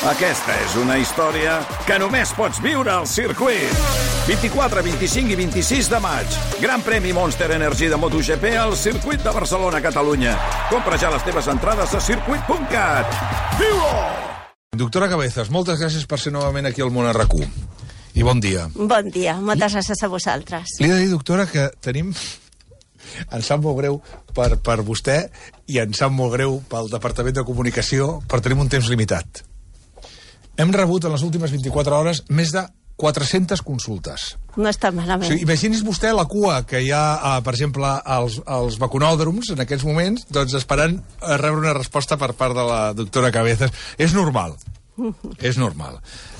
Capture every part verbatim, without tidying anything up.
Aquesta és una història que només pots viure al circuit. vint-i-quatre, vint-i-cinc i vint-i-sis de maig. Gran premi Monster Energy de MotoGP al circuit de Barcelona, Catalunya. Compra ja les teves entrades a circuit punt cat. Viu-ho! Doctora Cabezas, moltes gràcies per ser novament aquí al Món R Q. I bon dia. Bon dia, moltes gràcies a vosaltres. Li he de dir, doctora, que tenim... Em sap molt greu per, per vostè i em sap molt greu pel Departament de Comunicació, però tenim un temps limitat. Hem rebut en les últimes vint-i-quatre hores més de quatre-centes consultes. No està malament. O sigui, imagini's vostè la cua que hi ha, a, per exemple, als, als vacunòdroms en aquests moments, doncs esperant a rebre una resposta per part de la doctora Cabezas. És normal. És normal.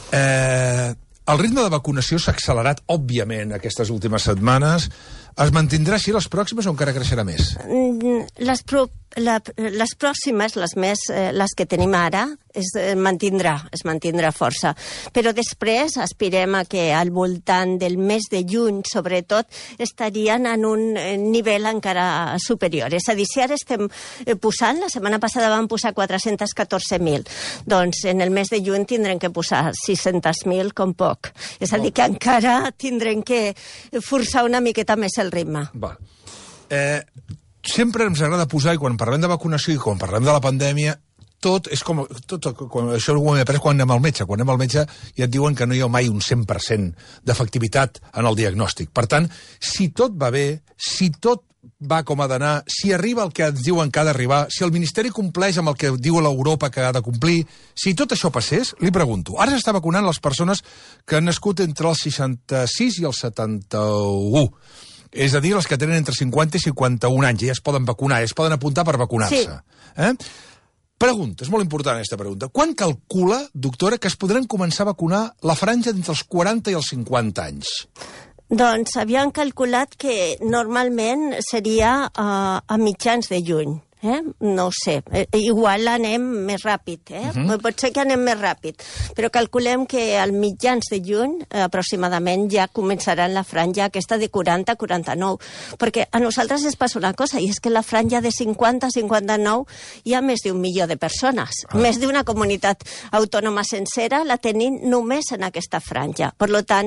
Eh, el ritme de vacunació s'ha accelerat, òbviament, aquestes últimes setmanes. Es mantindrà així les pròximes o encara creixerà més? Les, pro, la, les pròximes, les més, eh, les que tenim ara, es eh, mantindrà, es mantindrà força. Però després aspirem a que al voltant del mes de juny, sobretot, estarien en un nivell encara superior. És a dir, si ara estem posant, la setmana passada vam posar quatre-cents catorze mil, doncs en el mes de juny tindrem que posar sis-cents mil com poc. És a dir, que encara tindrem que forçar una miqueta més el ritme. Va. Eh, sempre ens agrada posar, i quan parlem de vacunació i quan parlem de la pandèmia, tot és com... Tot, quan, això ho hem après quan anem al metge. Quan anem al metge ja et diuen que no hi ha mai un cent per cent d'efectivitat en el diagnòstic. Per tant, si tot va bé, si tot va com ha d'anar, si arriba el que ens diuen que ha d'arribar, si el Ministeri compleix amb el que diu l'Europa que ha de complir, si tot això passés, li pregunto, ara s'està vacunant les persones que han nascut entre els seixanta-sis i els setanta-u. És a dir, les que tenen entre cinquanta i cinquanta-un anys, ja es poden vacunar, ja es poden apuntar per vacunar-se. Sí. Eh? Pregunta, és molt important aquesta pregunta. Quan calcula, doctora, que es podran començar a vacunar la franja d'entre els quaranta i els cinquanta anys? Doncs havíem calculat que normalment seria uh, a mitjans de juny. Eh? No ho sé, eh, igual anem més ràpid, eh? Uh-huh. Pot ser que anem més ràpid, però calculem que al mitjans de juny, eh, aproximadament, ja començarà la franja aquesta de quaranta a quaranta-nou, perquè a nosaltres es passa una cosa, i és que la franja de cinquanta a cinquanta-nou hi ha més d'un milió de persones, ah. més d'una comunitat autònoma sencera la tenim només en aquesta franja. Per tant,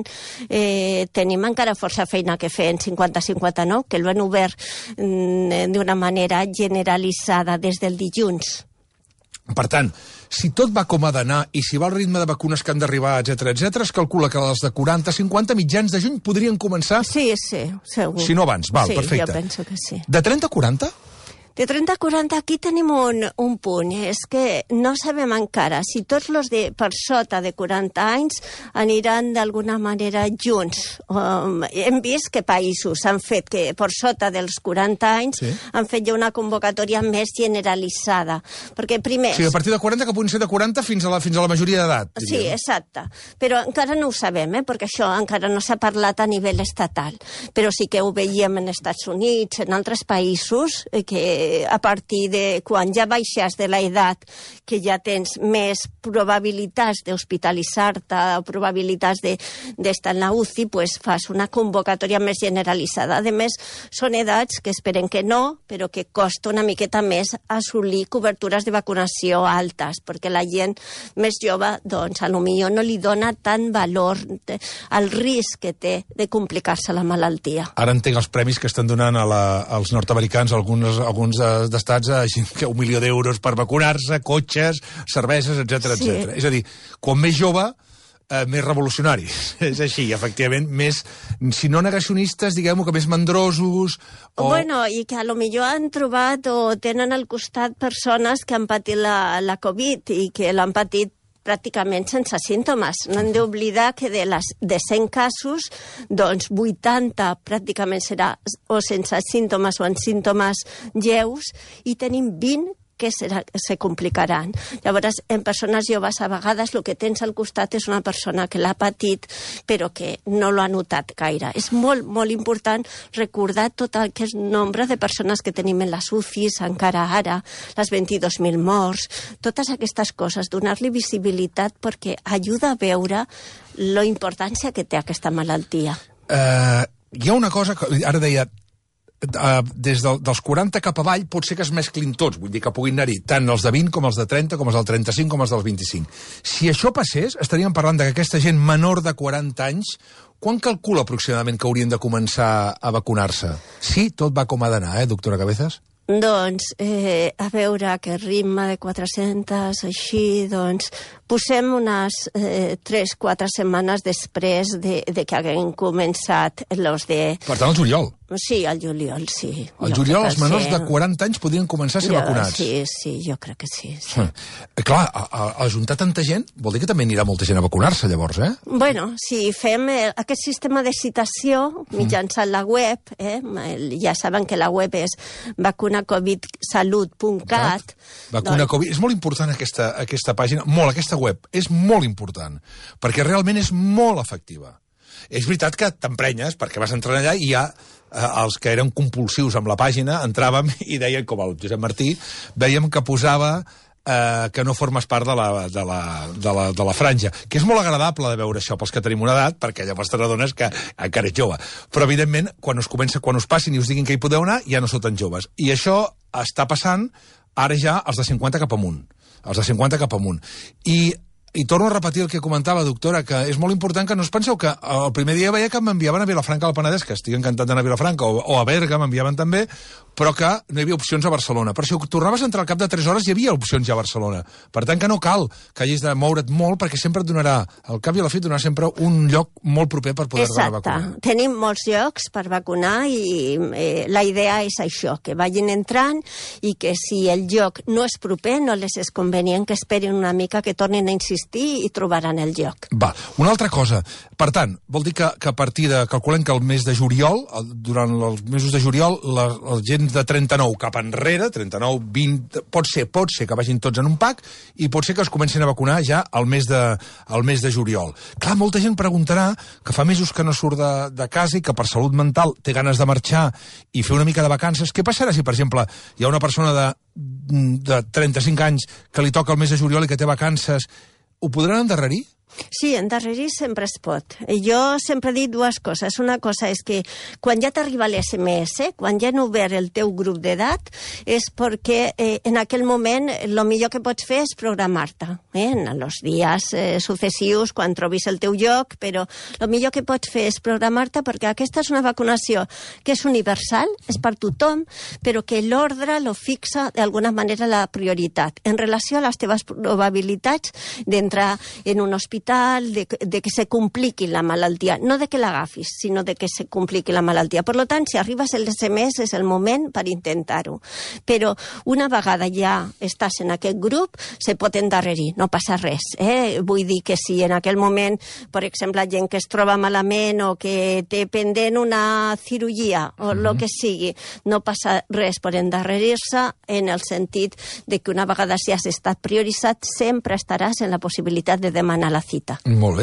eh, tenim encara força feina que fer en cinquanta a cinquanta-nou, que l'han obert mm, d'una manera generalitzada des del dilluns. Per tant, si tot va com ha d'anar i si va al ritme de vacunes que han d'arribar, etcètera, etcètera, es calcula que les de quaranta a cinquanta mitjans de juny podrien començar... Sí, sí, segur. Si no abans, val, sí, perfecte. Jo penso que sí. De trenta a quaranta? De trenta a quaranta aquí tenim un, un punt, és que no sabem encara si tots els de per sota de quaranta anys aniran d'alguna manera junts. Um, hem vist que països han fet que per sota dels quaranta anys sí. han fet ja una convocatòria més generalitzada. Perquè primer... O sigui, a partir de quaranta que puguin ser de quaranta fins a la, fins a la majoria d'edat. Sí, exacte. Però encara no ho sabem, eh? Perquè això encara no s'ha parlat a nivell estatal. Però sí que ho veiem en Estats Units, en altres països, eh, que a partir de quan ja baixes de l'edat, que ja tens més probabilitats d'hospitalitzar-te o probabilitats d'estar en la U C I, pues fas una convocatòria més generalitzada. A més, són edats que esperen que no, però que costa una miqueta més assolir cobertures de vacunació altes, perquè la gent més jove, doncs, a lo millor no li dona tant valor al risc que té de complicar-se la malaltia. Ara entenc els premis que estan donant a la, als nord-americans, alguns, alguns d'estats, a un milió d'euros per vacunar-se, cotxes, cerveses, etcètera, sí. etcètera. És a dir, quan més jove, eh, més revolucionaris. És així, efectivament, més, si no negacionistes, diguem-ho, que més mandrosos... O... Bueno, i que a lo millor han trobat o tenen al costat persones que han patit la, la Covid i que l'han patit pràcticament sense símptomes. No hem d'oblidar que de, les, de cent casos, doncs vuitanta pràcticament serà o sense símptomes o en símptomes lleus, i tenim vint que serà, se complicaran. Llavors, en persones joves, a vegades el que tens al costat és una persona que l'ha patit, però que no l'ha notat gaire. És molt, molt important recordar tot aquest nombre de persones que tenim en les U C Is, encara ara, les vint-i-dos mil morts, totes aquestes coses, donar-li visibilitat perquè ajuda a veure la importància que té aquesta malaltia. Uh, hi ha una cosa, que ara deia, Uh, des del, dels quaranta cap avall pot ser que es mesclin tots, vull dir que puguin anar-hi tant els de vint com els de trenta, com els del trenta-cinc, com els dels vint-i-cinc. Si això passés, estaríem parlant de que aquesta gent menor de quaranta anys, quan calcula aproximadament que haurien de començar a vacunar-se? Sí, tot va com ha d'anar, eh, doctora Cabezas? Doncs, eh, a veure, aquest ritme de quatre-centes, així, doncs, posem unes eh, tres quatre setmanes després de, de que haguem començat els de... Per tant, el juliol. Sí, al juliol, sí. Al juliol els menors de quaranta anys podrien començar a ser jo, vacunats. Sí, sí, jo crec que sí. sí. Eh, clar, a, a, a ajuntar tanta gent vol dir que també anirà molta gent a vacunar-se, llavors, eh? Bueno, si fem eh, aquest sistema de citació mitjançant la web, eh, ja saben que la web és vacuna covid salut punt cat. Vacuna doncs... Covid. És molt important aquesta, aquesta pàgina, molt, aquesta web, és molt important, perquè realment és molt efectiva. És veritat que t'emprenyes, perquè vas entrar allà i ja eh, els que eren compulsius amb la pàgina entràvem i deien, com el Josep Martí, veiem que posava eh, que no formes part de la, de, la, de, la, de la franja, que és molt agradable de veure això pels que tenim una edat, perquè llavors te n'adones que encara ets jove. Però, evidentment, quan us comença, quan us passin i us diguin que hi podeu anar, ja no sou tan joves. I això està passant ara ja als de cinquanta cap amunt. Els de cinquanta cap amunt. I I torno a repetir el que comentava, doctora, que és molt important que no us penseu que el primer dia veia que m'enviaven a Vilafranca del Penedès, que estic encantat d'anar a Vilafranca, o, o a Berga m'enviaven també, però que no hi havia opcions a Barcelona. Però si tornaves a entrar al cap de tres hores hi havia opcions ja a Barcelona. Per tant, que no cal que hagis de moure't molt, perquè sempre et donarà, al cap i a la fi, donarà sempre un lloc molt proper per poder anar a vacunar. Exacte. Tenim molts llocs per vacunar i eh, la idea és això, que vagin entrant i que si el lloc no és proper, no les és convenient que esperin una mica, que tornin a insistir i trobaran el lloc. Va, una altra cosa. Per tant, vol dir que, que a partir de... Calculem que el mes de juliol, el, durant els mesos de juliol, la, la gent de trenta-nou cap enrere, trenta-nou, vint... Pot ser, pot ser que vagin tots en un pack i pot ser que es comencin a vacunar ja al mes de, al mes de juliol. Clar, molta gent preguntarà que fa mesos que no surt de, de casa i que per salut mental té ganes de marxar i fer una mica de vacances. Què passarà si, per exemple, hi ha una persona de, de trenta-cinc anys que li toca el mes de juliol i que té vacances? Ho podran endarrerir? Sí, endarrerir sempre es pot. Jo sempre he dit dues coses. Una cosa és que quan ja t'arriba l'S M S, quan ja han obert el teu grup d'edat, és perquè eh, en aquell moment el millor que pots fer és programar-te eh, en els dies eh, successius, quan trobis el teu lloc, però el millor que pots fer és programar-te, perquè aquesta és una vacunació que és universal, és per tothom, però que l'ordre lo fixa d'alguna manera la prioritat en relació a les teves probabilitats d'entrar en un hospital, De, de que se compliqui la malaltia, no de que l'agafis, sinó de que se compliqui la malaltia. Per tant, si arribes el S M S és el moment per intentar-ho. Però una vegada ja estàs en aquest grup, se pot endarrerir, no passa res. Eh? Vull dir que si en aquell moment, per exemple, gent que es troba malament o que té pendent una cirurgia o el mm-hmm. que sigui, no passa res per endarrerir-se, en el sentit de que una vegada si has estat prioritzat, sempre estaràs en la possibilitat de demanar la cita. Molt bé.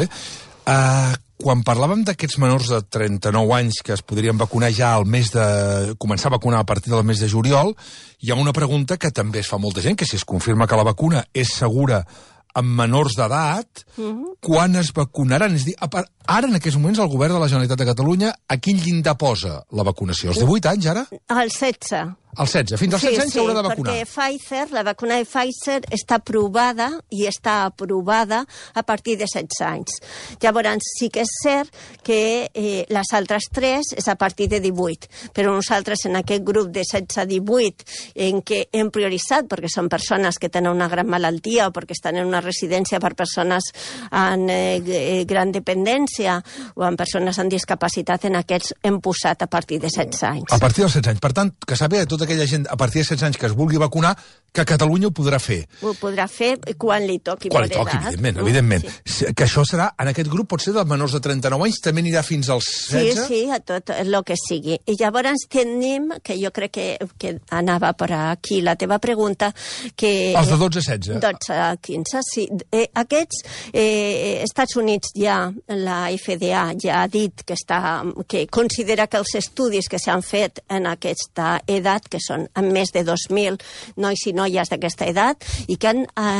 Uh, quan parlàvem d'aquests menors de trenta-nou anys que es podrien vacunar ja al mes de... començar a vacunar a partir del mes de juliol, hi ha una pregunta que també es fa molta gent, que si es confirma que la vacuna és segura amb menors d'edat, mm-hmm. quan es vacunaran? És a dir, ara, en aquests moments, el govern de la Generalitat de Catalunya, a quin llindar posa la vacunació? Els divuit anys, ara? Al setze. Al setze. Fins als setze anys s'haurà de vacunar. Sí, perquè Pfizer, la vacuna de Pfizer està aprovada i està aprovada a partir de setze anys. Llavors, sí que és cert que eh, les altres tres és a partir de divuit, però nosaltres en aquest grup de setze a divuit en què hem prioritzat, perquè són persones que tenen una gran malaltia o perquè estan en una residència per persones amb eh, gran dependència o amb persones amb discapacitat, en aquests hem posat a partir de setze anys. A partir dels setze anys. Per tant, que sàpiga tota aquella gent a partir de setze anys que es vulgui vacunar, que Catalunya ho podrà fer. Ho podrà fer quan li toqui. Quan li toqui, evidentment, evidentment. Sí. Que això serà, en aquest grup, pot ser dels menors de trenta-nou anys, també anirà fins als setze? Sí, sí, a tot el que sigui. I llavors tenim, que jo crec que, que anava per aquí la teva pregunta, que... Els de dotze a setze? dotze a quinze, sí. Eh, aquests, eh, Estats Units ja, la F D A ja ha dit que, està, que considera que els estudis que s'han fet en aquesta edat, que són amb més de dos mil nois i noies d'aquesta edat, i que han eh,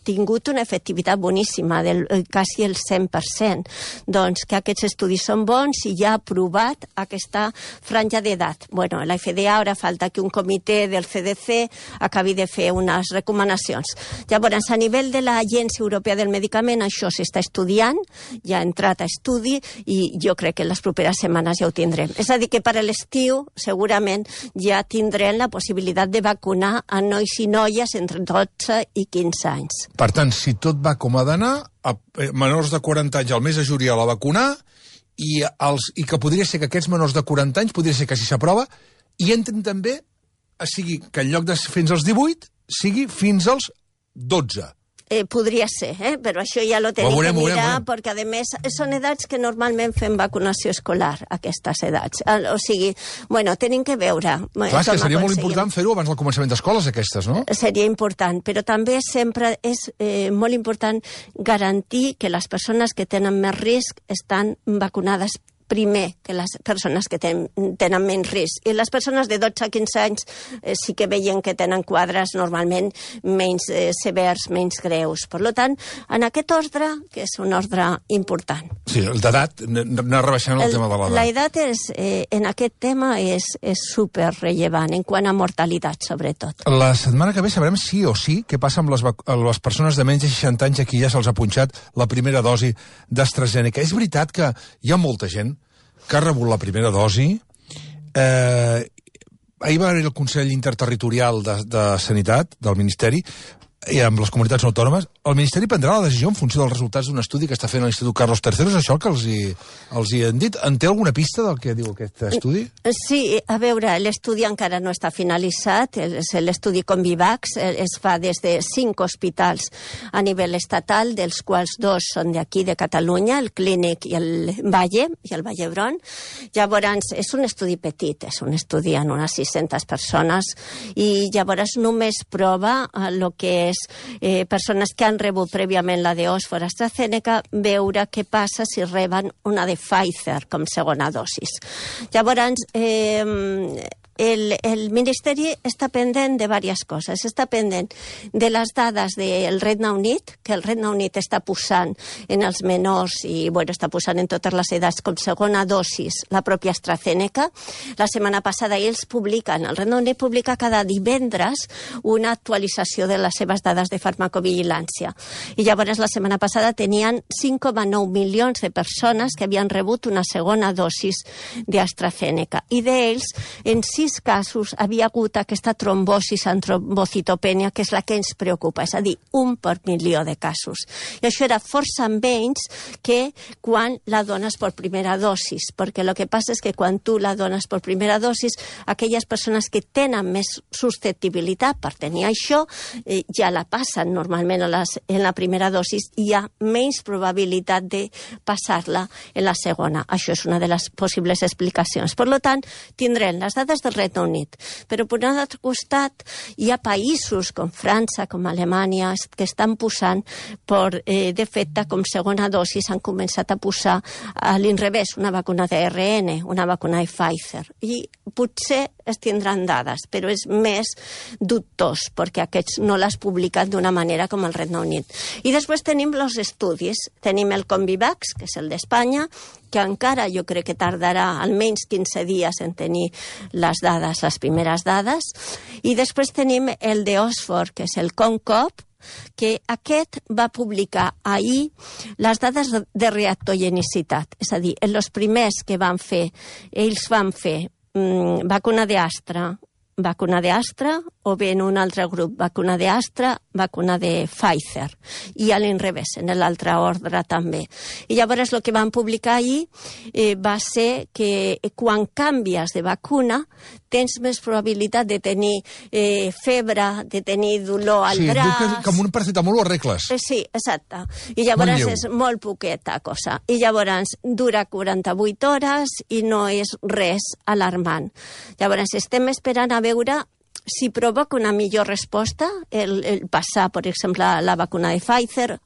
tingut una efectivitat boníssima, del quasi el cent per cent. Doncs que aquests estudis són bons i ja ha aprovat aquesta franja d'edat. Bueno, la F D A ara falta que un comitè del C D C acabi de fer unes recomanacions. Llavors, a nivell de l'Agència Europea del Medicament, això s'està estudiant, ja ha entrat a estudi i jo crec que en les properes setmanes ja ho tindrem. És a dir, que per a l'estiu segurament ja tindrem la possibilitat de vacunar a nois i noies entre dotze i quinze anys. Per tant, si tot va com ha d'anar, a menors de quaranta anys al mes de juliol a vacunar i, els, i que podria ser que aquests menors de quaranta anys, podria ser que si s'aprova, i entren també, a sigui que en lloc de fins als divuit, sigui fins als dotze. Eh, podria ser, eh? Però això ja lo tenim que mirar, perquè a més són edats que normalment fem vacunació escolar, aquestes edats. O sigui, bueno, tenim que veure. Clar, és que seria molt important fer-ho abans del començament d'escoles, aquestes, no? Seria important, però també sempre és eh, molt important garantir que les persones que tenen més risc estan vacunades primer que les persones que ten, tenen menys risc. I les persones de dotze a quinze anys eh, sí que veien que tenen quadres normalment menys eh, severs, menys greus. Per tant, en aquest ordre, que és un ordre important. Sí, l'edat, anar rebaixant el, el tema de l'edat. L'edat és, eh, en aquest tema és, és super rellevant, en quant a mortalitat, sobretot. La setmana que ve sabrem sí o sí què passa amb les, les persones de menys de seixanta anys a qui ja se'ls ha punxat la primera dosi d'AstraZeneca. És veritat que hi ha molta gent que ha rebut la primera dosi. Eh, ahir va haver el Consell Interterritorial de, de Sanitat del Ministeri i amb les comunitats autònomes. El Ministeri prendrà la decisió en funció dels resultats d'un estudi que està fent l'Institut Carlos tercero. És això que els hi, els hi han dit? En té alguna pista del que diu aquest estudi? Sí, a veure, l'estudi encara no està finalitzat. És l'estudi Convivax. Es fa des de cinc hospitals a nivell estatal, dels quals dos són d'aquí, de Catalunya, el Clínic i el Valle, i el Vall d'Hebron. Llavors, és un estudi petit, és un estudi en unes sis-centes persones, i llavors només prova el que és Eh, persones que han rebut prèviament la de Oxford AstraZeneca, veure què passa si reben una de Pfizer com segona dosis. Llavors, eh, El, el Ministeri està pendent de diverses coses. Està pendent de les dades del Regne Unit, que el Regne Unit està posant en els menors i bueno, està posant en totes les edats com segona dosis la pròpia AstraZeneca. La setmana passada ells publiquen, el Regne Unit publica cada divendres una actualització de les seves dades de farmacovigilància. I llavors la setmana passada tenien cinc coma nou milions de persones que havien rebut una segona dosis d'AstraZeneca. I d'ells, en sis casos havia hagut aquesta trombosis en trombocitopènia, que és la que ens preocupa, és a dir, un per milió de casos. I això era força menys que quan la dones per primera dosis, perquè el que passa és que quan tu la dones per primera dosis, aquelles persones que tenen més susceptibilitat per tenir això, eh, ja la passen normalment a les, en la primera dosis, i hi ha menys probabilitat de passar-la en la segona. Això és una de les possibles explicacions. Per tant, tindrem les dades del Regne Unit. Però per un altre costat hi ha països com França, com Alemanya, que estan posant per eh, defecte com segona dosis, han començat a posar a l'inrevés una vacuna de R N, una vacuna de Pfizer. I potser es tindran dades, però és més dubtós, perquè aquests no l'has publicat d'una manera com el Regne Unit. I després tenim els estudis. Tenim el Convivax, que és el d'Espanya, que encara jo crec que tardarà almenys quinze dies en tenir les dades, les primeres dades. I després tenim el de Oxford, que és el CONCOP, que aquest va publicar ahir les dades de reactogenicitat. És a dir, els primers que van fer, ells van fer mmm, vacuna d'Astra, vacuna d'Astra, o bé en un altre grup vacuna d'Astra, vacuna de Pfizer, i a l'inrevés, en l'altre ordre també. I llavors el que van publicar ahir eh, va ser que quan canvies de vacuna tens més probabilitat de tenir eh, febre, de tenir dolor al sí, braç... Sí, com un paracetamol ho arregles. Eh, sí, exacte. I llavors és molt poqueta cosa. I llavors dura quaranta-vuit hores i no és res alarmant. Llavors estem esperant a veure si provoca una millor resposta el, el passar, per exemple, la vacuna de Pfizer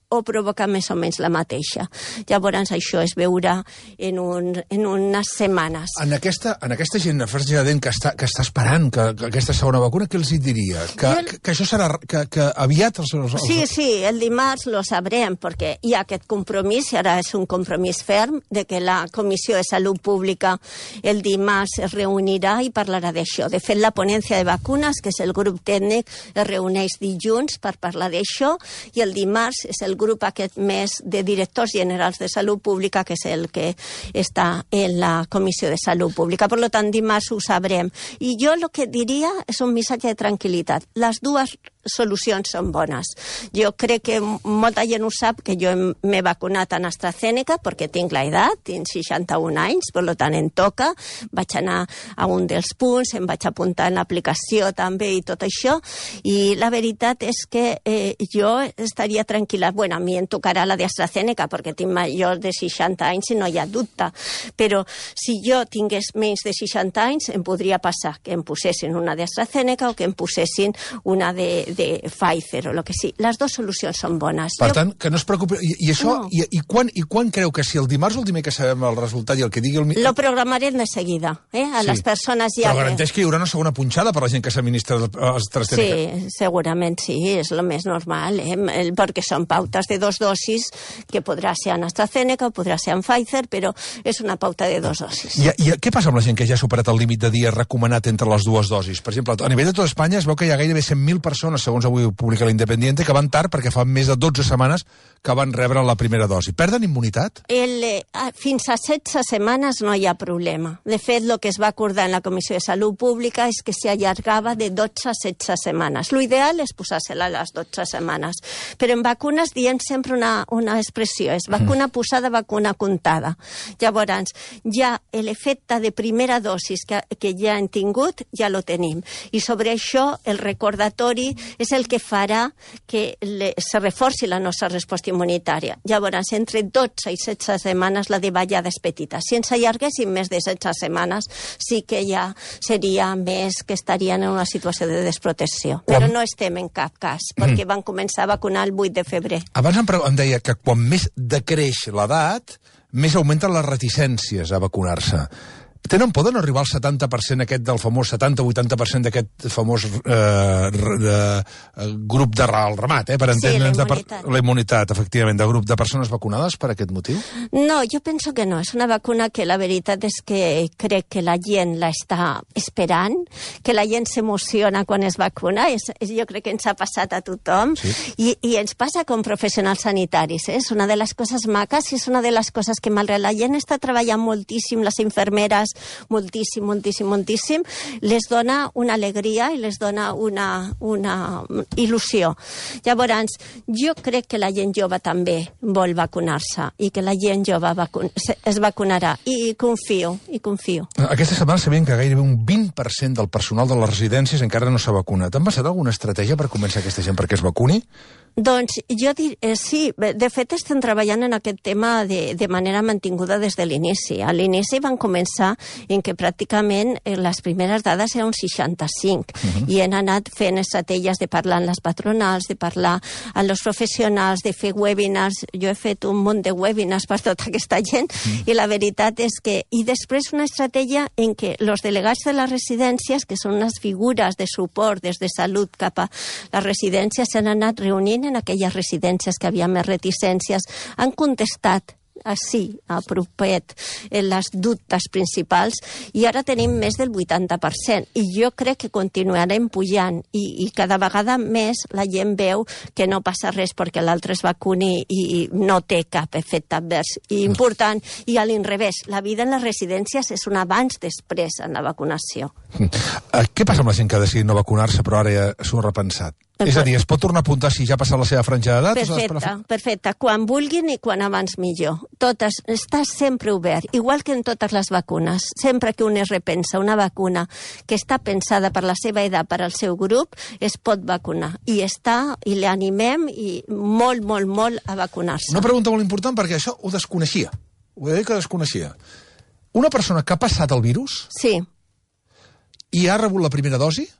o provoca més o menys la mateixa. Llavors això es veurà en, un, en unes setmanes. En aquesta, en aquesta gent, Fergerden, que està, que està esperant que, que aquesta segona vacuna, què els hi diria? Que, jo... que, que això serà... Que, que aviat els, els... Sí, sí, el dimarts lo sabrem, perquè hi ha aquest compromís, i ara és un compromís ferm, de que la Comissió de Salut Pública el dimarts es reunirà i parlarà d'això. De fet, la ponència de vacunes, que és el grup tècnic, es reuneix dilluns per parlar d'això, i el dimarts és el grup aquest més de directors generals de Salut Pública, que és el que està en la Comissió de Salut Pública. Per tant, dimarts ho sabrem. I jo el que diria és un missatge de tranquil·litat. Les dues solucions són bones. Jo crec que molta gent ho sap, que jo m'he vacunat en AstraZeneca perquè tinc l'edat, tinc seixanta-un anys, per tant em toca, vaig anar a un dels punts, em vaig apuntar en l'aplicació també i tot això, i la veritat és que eh, jo estaria tranquil·la. Bueno, a mi em tocarà la d'AstraZeneca perquè tinc major de seixanta anys i no hi ha dubte, però si jo tingués menys de seixanta anys em podria passar que em posessin una d'AstraZeneca o que em posessin una de de Pfizer o el que sí. Les dues solucions són bones. Per jo... tant, que no es preocupi. I, i això, no. i, i, quan, i quan creu que si el dimarts o el dimecres sabem el resultat i el que digui el... Lo programarem de seguida, eh? A sí. Les persones ja... Però garanteix que hi haurà una segona punxada per la gent que s'administra AstraZeneca. Sí, segurament sí, és el més normal, eh? Perquè són pautes de dos dosis, que podrà ser en AstraZeneca o podrà ser en Pfizer, però és una pauta de dos dosis. I, i què passa amb la gent que ja ha superat el límit de dies recomanat entre les dues dosis? Per exemple, a nivell de tota Espanya es veu que hi ha gairebé cent mil persones, segons avui publica l'Independiente, que van tard perquè fa més de dotze setmanes que van rebre la primera dosi. Perden immunitat? El, eh, fins a setze setmanes no hi ha problema. De fet, el que es va acordar en la Comissió de Salut Pública és que s'allargava de dotze a setze setmanes. L'ideal és posar-se-la a les dotze setmanes. Però en vacunes diem sempre una, una expressió, és vacuna posada, vacuna comptada. Llavors, ja l'efecte de primera dosis que, que ja hem tingut, ja lo tenim. I sobre això, el recordatori és el que farà que le, se reforci la nostra resposta immunitària. Llavors, entre dotze i setze setmanes la davallada és petita. Si ens allarguéssim més de setze setmanes, sí que ja seria més que estarien en una situació de desprotecció. Però no estem en cap cas, perquè van començar a vacunar el vuit de febrer. Abans em, em deia que quan més decreix l'edat, més augmenten les reticències a vacunar-se. Tenen por de no arribar al setanta per cent aquest del famós setanta o vuitanta per cent d'aquest famós eh, de, eh, grup de al ramat, eh, per entendre'ns, sí, la immunitat. La immunitat, efectivament, de grup de persones vacunades per aquest motiu? No, jo penso que no. És una vacuna que la veritat és que crec que la gent la està esperant, que la gent s'emociona quan es vacuna. És, és, jo crec que ens ha passat a tothom, sí. I, i ens passa com professionals sanitaris. Eh? És una de les coses maques i és una de les coses que malgrat la gent està treballant moltíssim, les infermeres moltíssim, moltíssim, moltíssim, les dona una alegria i les dona una, una il·lusió. Llavors, jo crec que la gent jove també vol vacunar-se i que la gent jove vacun es vacunarà. I confio, i confio. Aquesta setmana sabien que gairebé un vint per cent del personal de les residències encara no s'ha vacunat. Han passat alguna estratègia per convèncer aquesta gent perquè es vacuni? Doncs jo diria, eh, sí, de fet estem treballant en aquest tema de, de manera mantinguda des de l'inici. A l'inici van començar en què pràcticament eh, les primeres dades eren un seixanta-cinc uh-huh. i han anat fent estratègies de parlar amb les patronals, de parlar amb els professionals, de fer webinars. Jo he fet un munt de webinars per tota aquesta gent uh-huh. i la veritat és que... I després una estratègia en què els delegats de les residències, que són unes figures de suport des de salut cap a les residències, s'han anat reunint en aquelles residències que havia més reticències, han contestat així, a propet, les dubtes principals, i ara tenim més del vuitanta per cent. I jo crec que continuarem pujant, i, i cada vegada més la gent veu que no passa res perquè l'altre es vacuni i no té cap efecte advers. I important, i a l'inrevés, la vida en les residències és un abans-després en la vacunació. Què passa amb la gent que ha decidit no vacunar-se però ara ja s'ho ha repensat? És a dir, es pot tornar a apuntar si ja ha passat la seva franja d'edat? Perfecte, perfecte. Quan vulguin i quan abans millor. Totes, està sempre obert, igual que en totes les vacunes. Sempre que un es repensa una vacuna que està pensada per la seva edat, per al seu grup, es pot vacunar. I està, i l'animem i molt, molt, molt a vacunar-se. Una pregunta molt important perquè això ho desconeixia. Ho he dit que desconeixia. Una persona que ha passat el virus... Sí. I ha rebut la primera dosi...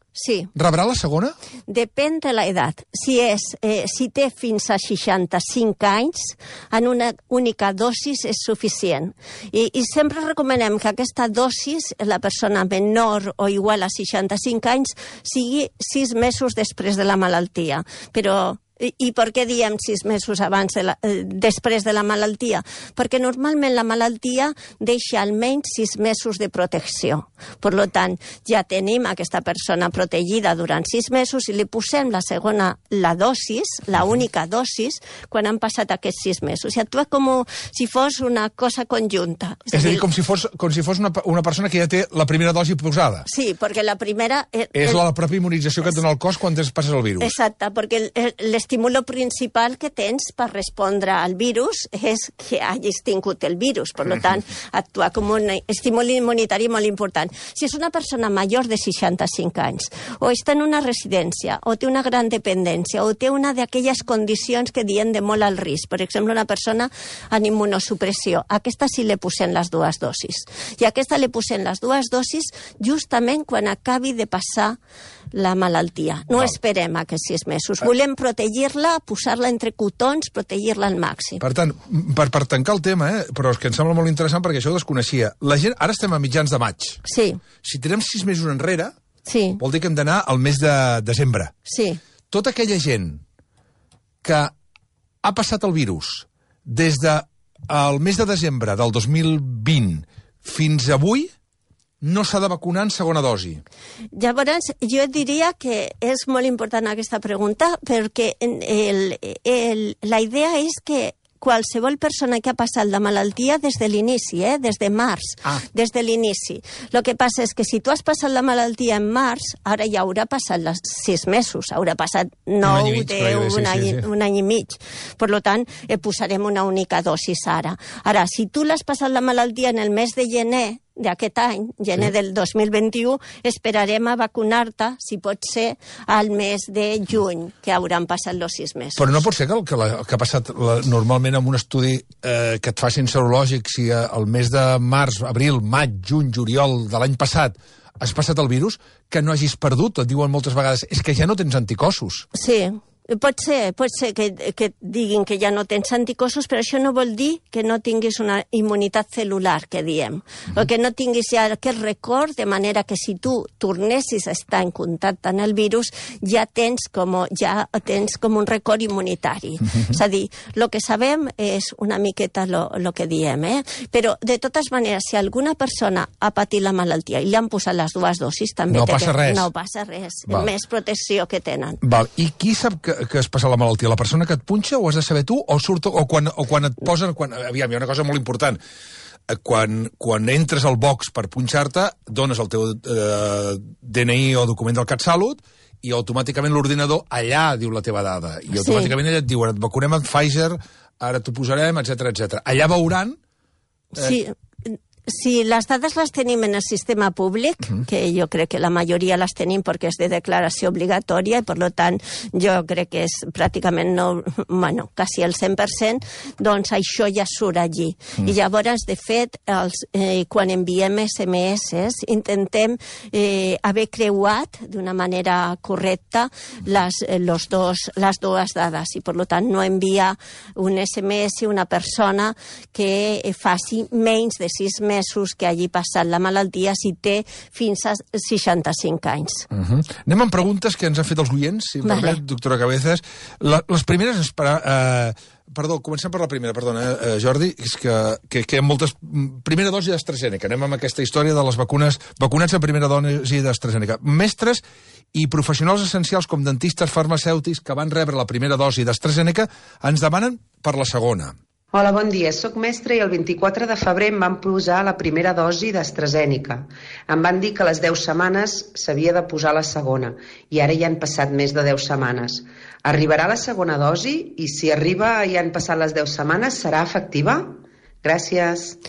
Sí. Rebrà la segona? Depèn de l'edat. Si, és, eh, si té fins a seixanta-cinc anys, en una única dosis és suficient. I, i sempre recomanem que aquesta dosis, la persona menor o igual a seixanta-cinc anys, sigui sis mesos després de la malaltia. Però I, I per què diem sis mesos abans de la, eh, després de la malaltia? Perquè normalment la malaltia deixa almenys sis mesos de protecció. Per tant, ja tenim aquesta persona protegida durant sis mesos i li posem la segona, la dosis, la única dosis, quan han passat aquests sis mesos. I actua com si fos una cosa conjunta. És, és a dir, com si fos, com si fos una, una persona que ja té la primera dosi posada. Sí, perquè la primera... El, és el, la pròpia immunització que et dona el cos quan es passes el virus. Exacte, perquè les l'estímul principal que tens per respondre al virus és que hagis tingut el virus. Per tant, actua com un estímul immunitari molt important. Si és una persona major de seixanta-cinc anys, o està en una residència, o té una gran dependència, o té una d'aquelles condicions que diem de molt alt risc, per exemple, una persona en immunosupressió, a aquesta sí li posem les dues dosis. I a aquesta li posem les dues dosis justament quan acabi de passar la malaltia. No Val. esperem aquests sis mesos. Volem protegir-la, posar-la entre cotons, protegir-la al màxim. Per tant, per, per tancar el tema, eh, però és que em sembla molt interessant perquè això ho desconeixia. La gent, ara estem a mitjans de maig. Sí. Si tirem sis mesos enrere, sí. vol dir que hem d'anar al mes de desembre. Sí. Tota aquella gent que ha passat el virus des del de, mes de desembre del dos mil vint fins avui, no s'ha de vacunar en segona dosi. Llavors, jo diria que és molt important aquesta pregunta perquè el, el, la idea és que qualsevol persona que ha passat la malaltia des de l'inici, eh? des de març, ah. des de l'inici. El que passa és que si tu has passat la malaltia en març, ara ja haurà passat les sis mesos, haurà passat nou, deu, un, any, sí, sí. un any i mig. Per tant, eh, posarem una única dosis ara. Ara, si tu l'has passat la malaltia en el mes de gener, d'aquest any, gener sí. del dos mil vint-i-u, esperarem a vacunar-te, si pot ser, al mes de juny, que hauran passat els sis mesos. Però no pot ser que el que, la, que ha passat la, normalment en un estudi eh, que et facin serològic, si el mes de març, abril, maig, juny, juliol de l'any passat has passat el virus, que no hagis perdut, et diuen moltes vegades, és que ja no tens anticossos. Sí. Pot ser, pot ser que, que diguin que ja no tens anticossos, però això no vol dir que no tinguis una immunitat celular, que diem, mm-hmm. o que no tinguis ja aquest record, de manera que si tu tornessis a estar en contacte amb el virus, ja tens com, ja tens com un record immunitari. Mm-hmm. És a dir, el que sabem és una miqueta el que diem, eh? Però de totes maneres, si alguna persona ha patit la malaltia i li han posat les dues dosis, també no passa res. No passa res, Val. Més protecció que tenen. Val. I qui sap que que es passa la malaltia? La persona que et punxa ho has de saber tu o, surt, o, quan, o quan et posen... Quan, aviam, hi ha una cosa molt important. Quan, quan entres al box per punxar-te, dones el teu eh, D N I o document del CatSalut i automàticament l'ordinador allà diu la teva dada. I automàticament sí. allà et diuen, et vacunem amb Pfizer, ara t'ho posarem, etcètera, etcètera. Allà veuran... Eh, sí. Si les dades les tenim en el sistema públic, uh-huh. que jo crec que la majoria les tenim perquè és de declaració obligatòria i per tant jo crec que és pràcticament no, bueno, quasi el cent per cent, doncs això ja surt allí. Uh-huh. I llavors, de fet, els, eh, quan enviem S M S intentem eh, haver creuat d'una manera correcta les, eh, los dos, les dues dades i per tant no enviar un S M S a una persona que eh, faci menys de sis mesos mesos que hagi passat la malaltia si té fins a seixanta-cinc anys. Uh-huh. Anem amb preguntes que ens han fet els oients, si em vale. permet, doctora Cabezas. La, les primeres... Espera, eh, perdó, comencem per la primera, perdona, eh, Jordi, és que, que, que hi ha moltes... Primera dosi d'AstraZeneca, anem amb aquesta història de les vacunes, vacunats en primera dosi d'AstraZeneca. Mestres i professionals essencials com dentistes, farmacèutics que van rebre la primera dosi d'AstraZeneca ens demanen per la segona. Hola, bon dia. Soc mestre i el vint-i-quatre de febrer em van posar la primera dosi d'AstraZeneca. Em van dir que a les deu setmanes s'havia de posar la segona i ara ja han passat més de deu setmanes. Arribarà la segona dosi i si arriba i han passat les deu setmanes serà efectiva? Gràcies.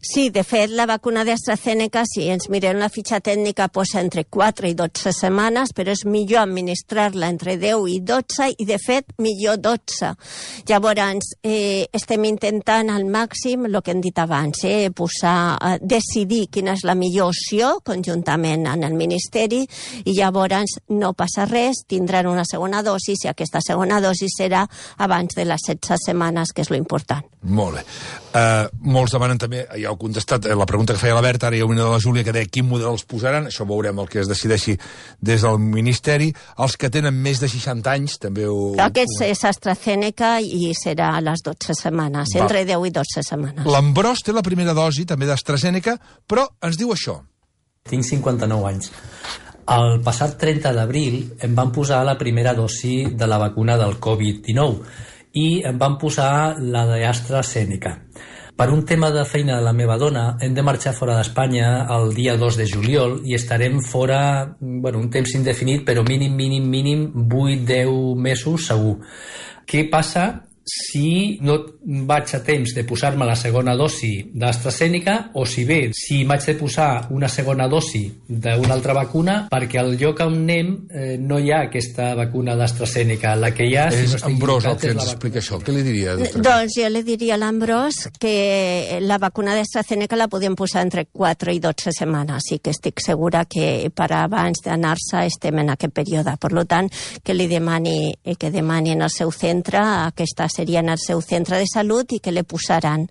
Sí, de fet, la vacuna d'AstraZeneca, si ens mirem la fitxa tècnica, posa entre quatre i dotze setmanes, però és millor administrar-la entre deu i dotze, i de fet, millor dotze. Llavors, eh, estem intentant al màxim, el que hem dit abans, eh, posar, eh, decidir quina és la millor opció, conjuntament en el Ministeri, i llavors no passa res, tindran una segona dosi, i aquesta segona dosi serà abans de les setze setmanes, que és lo important. Molt bé. Uh, molts demanen també, ja heu contestat eh, la pregunta que feia la Berta, ara hi ha una de la Júlia que deia quin model els posaran, això veurem el que es decideixi des del Ministeri. Els que tenen més de seixanta anys també ho... Aquests és AstraZeneca i serà a les dotze setmanes, Va. entre deu i dotze setmanes. L'Ambrós té la primera dosi també d'AstraZeneca, però ens diu això. Tinc cinquanta-nou anys. El passat trenta d'abril em van posar la primera dosi de la vacuna del covid dinou i em van posar la d'AstraZeneca. Per un tema de feina de la meva dona, hem de marxar fora d'Espanya el dia dos de juliol i estarem fora, bueno, un temps indefinit, però mínim, mínim, mínim, vuit a deu mesos segur. Què passa si no vaig a temps de posar-me la segona dosi d'AstraZeneca, o si bé, si m'haig de posar una segona dosi d'una altra vacuna, perquè al lloc on anem eh, no hi ha aquesta vacuna d'AstraZeneca. La que hi ha... És si no Ambrós el que ens explica això. Què li diria? Doncs jo li diria a l'Ambrós que la vacuna d'AstraZeneca la podem posar entre quatre i dotze setmanes, i que estic segura que per abans d'anar-se estem en aquest període. Per tant, que li demani, que demani en el seu centre aquesta seria en el seu centre de salut i que le posaran.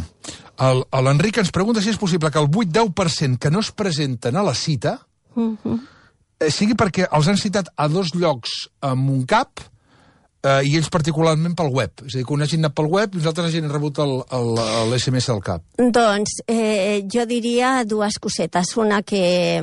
Mm. L'Enric ens pregunta si és possible que el vuit a deu per cent que no es presenten a la cita uh-huh. eh, sigui perquè els han citat a dos llocs amb un cap eh, i ells particularment pel web. És a dir, que un hagin anat pel web i uns altres hagin rebut l'S M S del cap. Doncs eh, jo diria dues cosetes. Una, que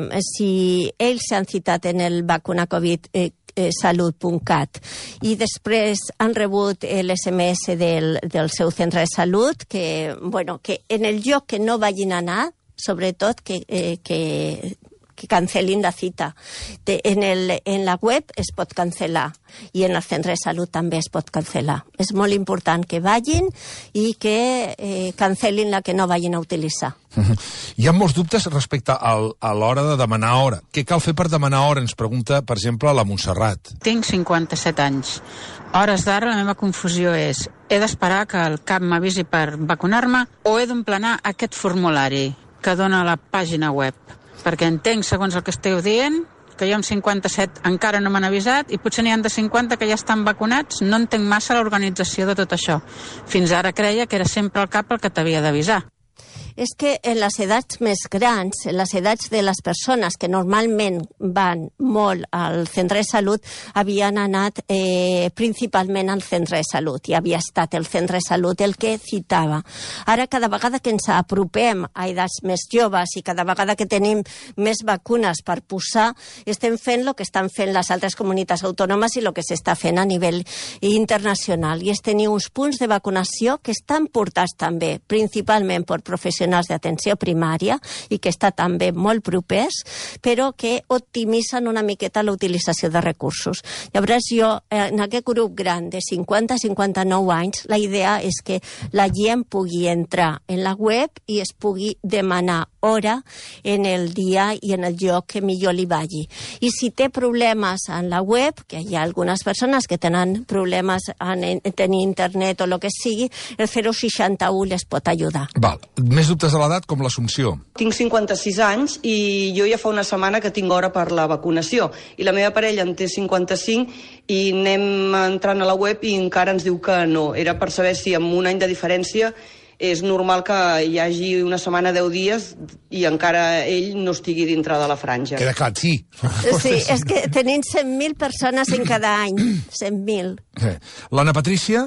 si ells s'han citat en el vacuna Covid eh, salut punt cat i després han rebut l'S M S del, del seu centre de salut, que, bueno, que en el lloc que no vagin a anar, sobretot que, eh, que, que cancel·lin la cita. De, en, el, en la web es pot cancel·lar i en el centre de salut també es pot cancel·lar. És molt important que vagin i que eh, cancel·lin la que no vagin a utilitzar. Hi ha molts dubtes respecte al, a l'hora de demanar hora. Què cal fer per demanar hora? Ens pregunta, per exemple, la Montserrat. Tinc cinquanta-set anys. A hores d'ara la meva confusió és: he d'esperar que el cap m'avisi per vacunar-me o he d'emplenar aquest formulari que dona la pàgina web? Perquè entenc, segons el que esteu dient, que jo amb cinquanta-set encara no m'han avisat i potser n'hi ha de cinquanta que ja estan vacunats. No entenc massa l'organització de tot això. Fins ara creia que era sempre el cap el que t'havia d'avisar. És que en les edats més grans, en les edats de les persones que normalment van molt al centre de salut, havien anat eh, principalment al centre de salut i havia estat el centre de salut el que citava. Ara, cada vegada que ens apropem a edats més joves i cada vegada que tenim més vacunes per posar, estem fent el que estan fent les altres comunitats autònomes i el que s'està fent a nivell internacional, i és tenir uns punts de vacunació que estan portats també principalment per professionals d'atenció primària i que està també molt propers, però que optimitzen una miqueta la utilització de recursos. Llavors jo, en aquest grup gran de cinquanta a cinquanta-nou anys, la idea és que la gent pugui entrar en la web i es pugui demanar hora en el dia i en el lloc que millor li vagi. I si té problemes en la web, que hi ha algunes persones que tenen problemes en tenir internet o el que sigui, el zero seixanta-u les pot ajudar. Val. Més dubtes de l'edat, com l'Assumpció. Tinc cinquanta-sis anys i jo ja fa una setmana que tinc hora per la vacunació. I la meva parella en té cinquanta-cinc i anem entrant a la web i encara ens diu que no. Era per saber si amb un any de diferència és normal que hi hagi una setmana, deu dies, i encara ell no estigui dintre de la franja. Queda clar, sí. Sí, és que tenim cent mil persones en cada any. cent mil. L'Anna Patrícia,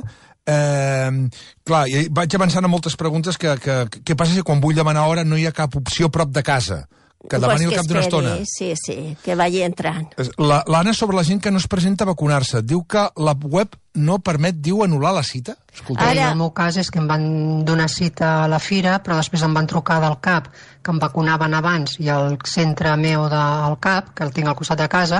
eh, clar, vaig avançant a moltes preguntes que, que, què passa si quan vull demanar hora no hi ha cap opció prop de casa? Que demani pues al cap d'una estona. Sí, sí, que vagi entrant. L'Anna, sobre la gent que no es presenta a vacunar-se, diu que la web no permet, diu, anul·lar la cita? Escolta, Ara... el meu cas és que em van donar cita a la fira, però després em van trucar del CAP, que em vacunaven abans, i al centre meu del CAP, que el tinc al costat de casa,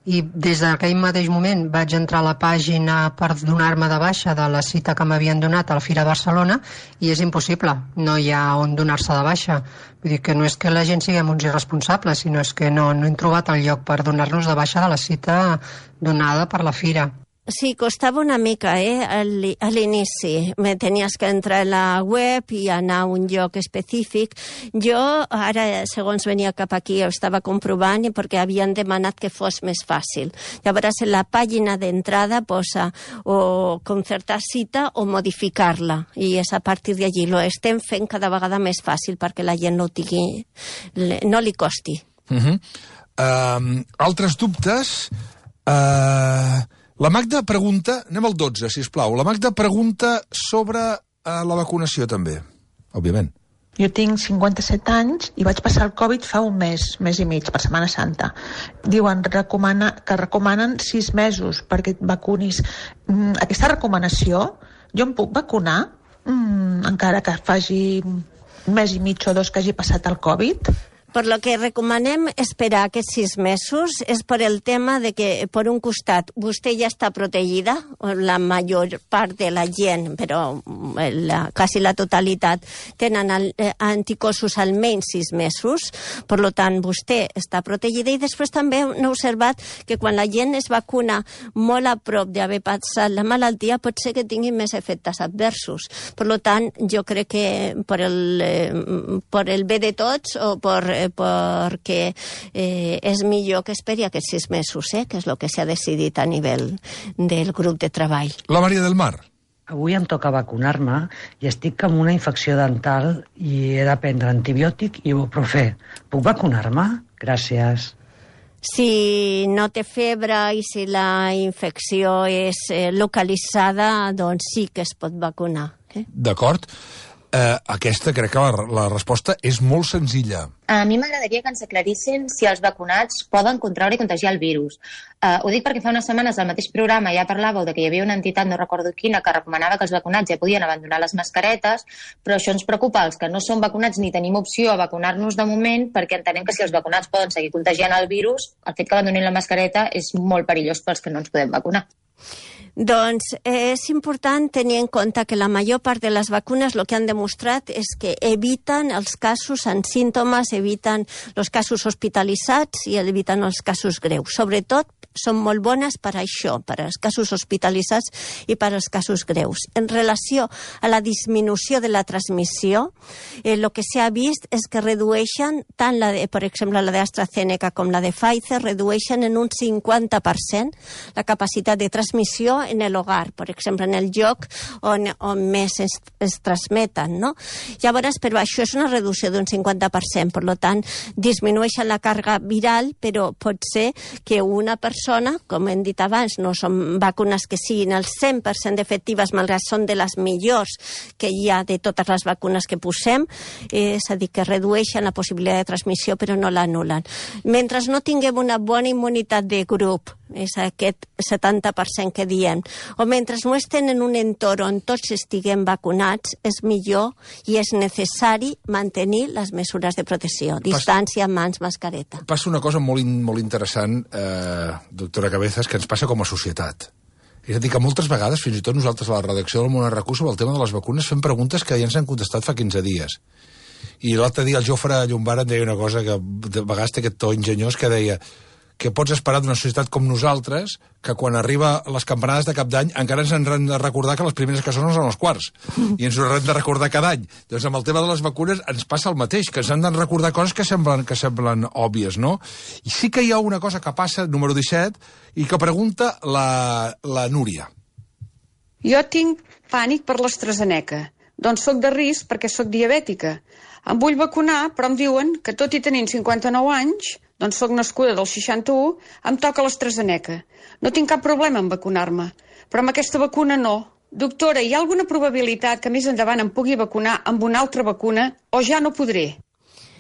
i des d'aquell mateix moment vaig entrar a la pàgina per donar-me de baixa de la cita que m'havien donat a la Fira de Barcelona i és impossible, no hi ha on donar-se de baixa. Vull dir que no és que la gent siguem uns irresponsables, sinó és que no, no hem trobat el lloc per donar-nos de baixa de la cita donada per la Fira. Sí, costava una mica, eh, a l'inici. Me tenies que entrar a la web i anar a un lloc específic. Jo, ara, segons venia cap aquí, ho estava comprovant perquè havien demanat que fos més fàcil. Llavors, en la pàgina d'entrada posa o concertar cita o modificar-la. I és a partir d'allí. Lo estem fent cada vegada més fàcil perquè la gent no ho tingui, no li costi. Uh -huh. uh, altres dubtes... Uh... La Magda pregunta, anem al dotze, sisplau, la Magda pregunta sobre uh, la vacunació també, òbviament. Jo tinc cinquanta-set anys i vaig passar el Covid fa un mes, mes i mig, per Setmana Santa. Diuen recomana, que recomanen sis mesos perquè et vacunis. Mm, aquesta recomanació, jo em puc vacunar mm, encara que faci un mes i mig o dos que hagi passat el Covid? Per lo que recomanem esperar aquests sis mesos és per el tema de que, per un costat, vostè ja està protegida, la major part de la gent, però la, quasi la totalitat, tenen el, eh, anticossos almenys sis mesos, per lo tant, vostè està protegida, i després també hem observat que quan la gent es vacuna molt a prop d'haver passat la malaltia, pot ser que tingui més efectes adversos. Per lo tant, jo crec que per el, eh, per el bé de tots, o per perquè eh, és millor que esperi aquests sis mesos, eh, que és el que s'ha decidit a nivell del grup de treball. La Maria del Mar. Avui em toca vacunar-me i estic amb una infecció dental i he de prendre antibiòtic i ibuprofè. Puc vacunar-me? Gràcies. Si no té febre i si la infecció és eh, localitzada, doncs sí que es pot vacunar. Eh? D'acord. Eh, aquesta crec que la, la resposta és molt senzilla. A mi m'agradaria que ens aclarissin si els vacunats poden contraure i contagiar el virus. Uh, ho dic perquè fa unes setmanes al mateix programa ja parlàveu de que hi havia una entitat, no recordo quina, que recomanava que els vacunats ja podien abandonar les mascaretes, però això ens preocupa els que no som vacunats ni tenim opció a vacunar-nos de moment, perquè entenem que si els vacunats poden seguir contagiant el virus, el fet que abandonin la mascareta és molt perillós pels que no ens podem vacunar. Doncs eh, és important tenir en compte que la major part de les vacunes el que han demostrat és que eviten els casos amb símptomes, eviten els casos hospitalitzats i eviten els casos greus. Sobretot són molt bones per això, per als casos hospitalitzats i per als casos greus. En relació a la disminució de la transmissió, eh, el que s'ha vist és que redueixen, tant la de, per exemple, la d'AstraZeneca com la de Pfizer, redueixen en un cinquanta per cent la capacitat de transmissió en l'hogar, per exemple, en el lloc on, on més es, es transmeten, no? Llavors, però això és una reducció d'un cinquanta per cent, per tant, disminueixen la càrrega viral, però pot ser que una persona, com hem dit abans, no són vacunes que siguin el cent per cent efectives, malgrat són de les millors que hi ha de totes les vacunes que posem, eh, és a dir, que redueixen la possibilitat de transmissió, però no l'anulen. Mentre no tinguem una bona immunitat de grup, és aquest setanta per cent que diem, o mentre no estem en un entorn on tots estiguem vacunats, és millor i és necessari mantenir les mesures de protecció, distància, mans, mascareta. Passa una cosa molt, in, molt interessant, eh, doctora Cabezas, que ens passa com a societat. És a dir, que moltes vegades, fins i tot nosaltres a la redacció del Món R Q, sobre el tema de les vacunes, fem preguntes que ja ens han contestat fa quinze dies. I l'altre dia el Jofre Llombara em deia una cosa que de vegades té aquest to enginyós que deia que pots esperar d'una societat com nosaltres que quan arriba les campanades de cap d'any encara ens han de recordar que les primeres que són són els quarts. I ens ho hem de recordar cada any. Doncs amb el tema de les vacunes ens passa el mateix, que ens han de recordar coses que semblen, que semblen òbvies, no? I sí que hi ha una cosa que passa, número disset, i que pregunta la, la Núria. Jo tinc pànic per l'AstraZeneca. Doncs soc de risc perquè soc diabètica. Em vull vacunar, però em diuen que tot i tenint cinquanta-nou anys, doncs soc nascuda del seixanta-u, em toca l'AstraZeneca. No tinc cap problema en vacunar-me, però amb aquesta vacuna no. Doctora, hi ha alguna probabilitat que més endavant em pugui vacunar amb una altra vacuna o ja no podré?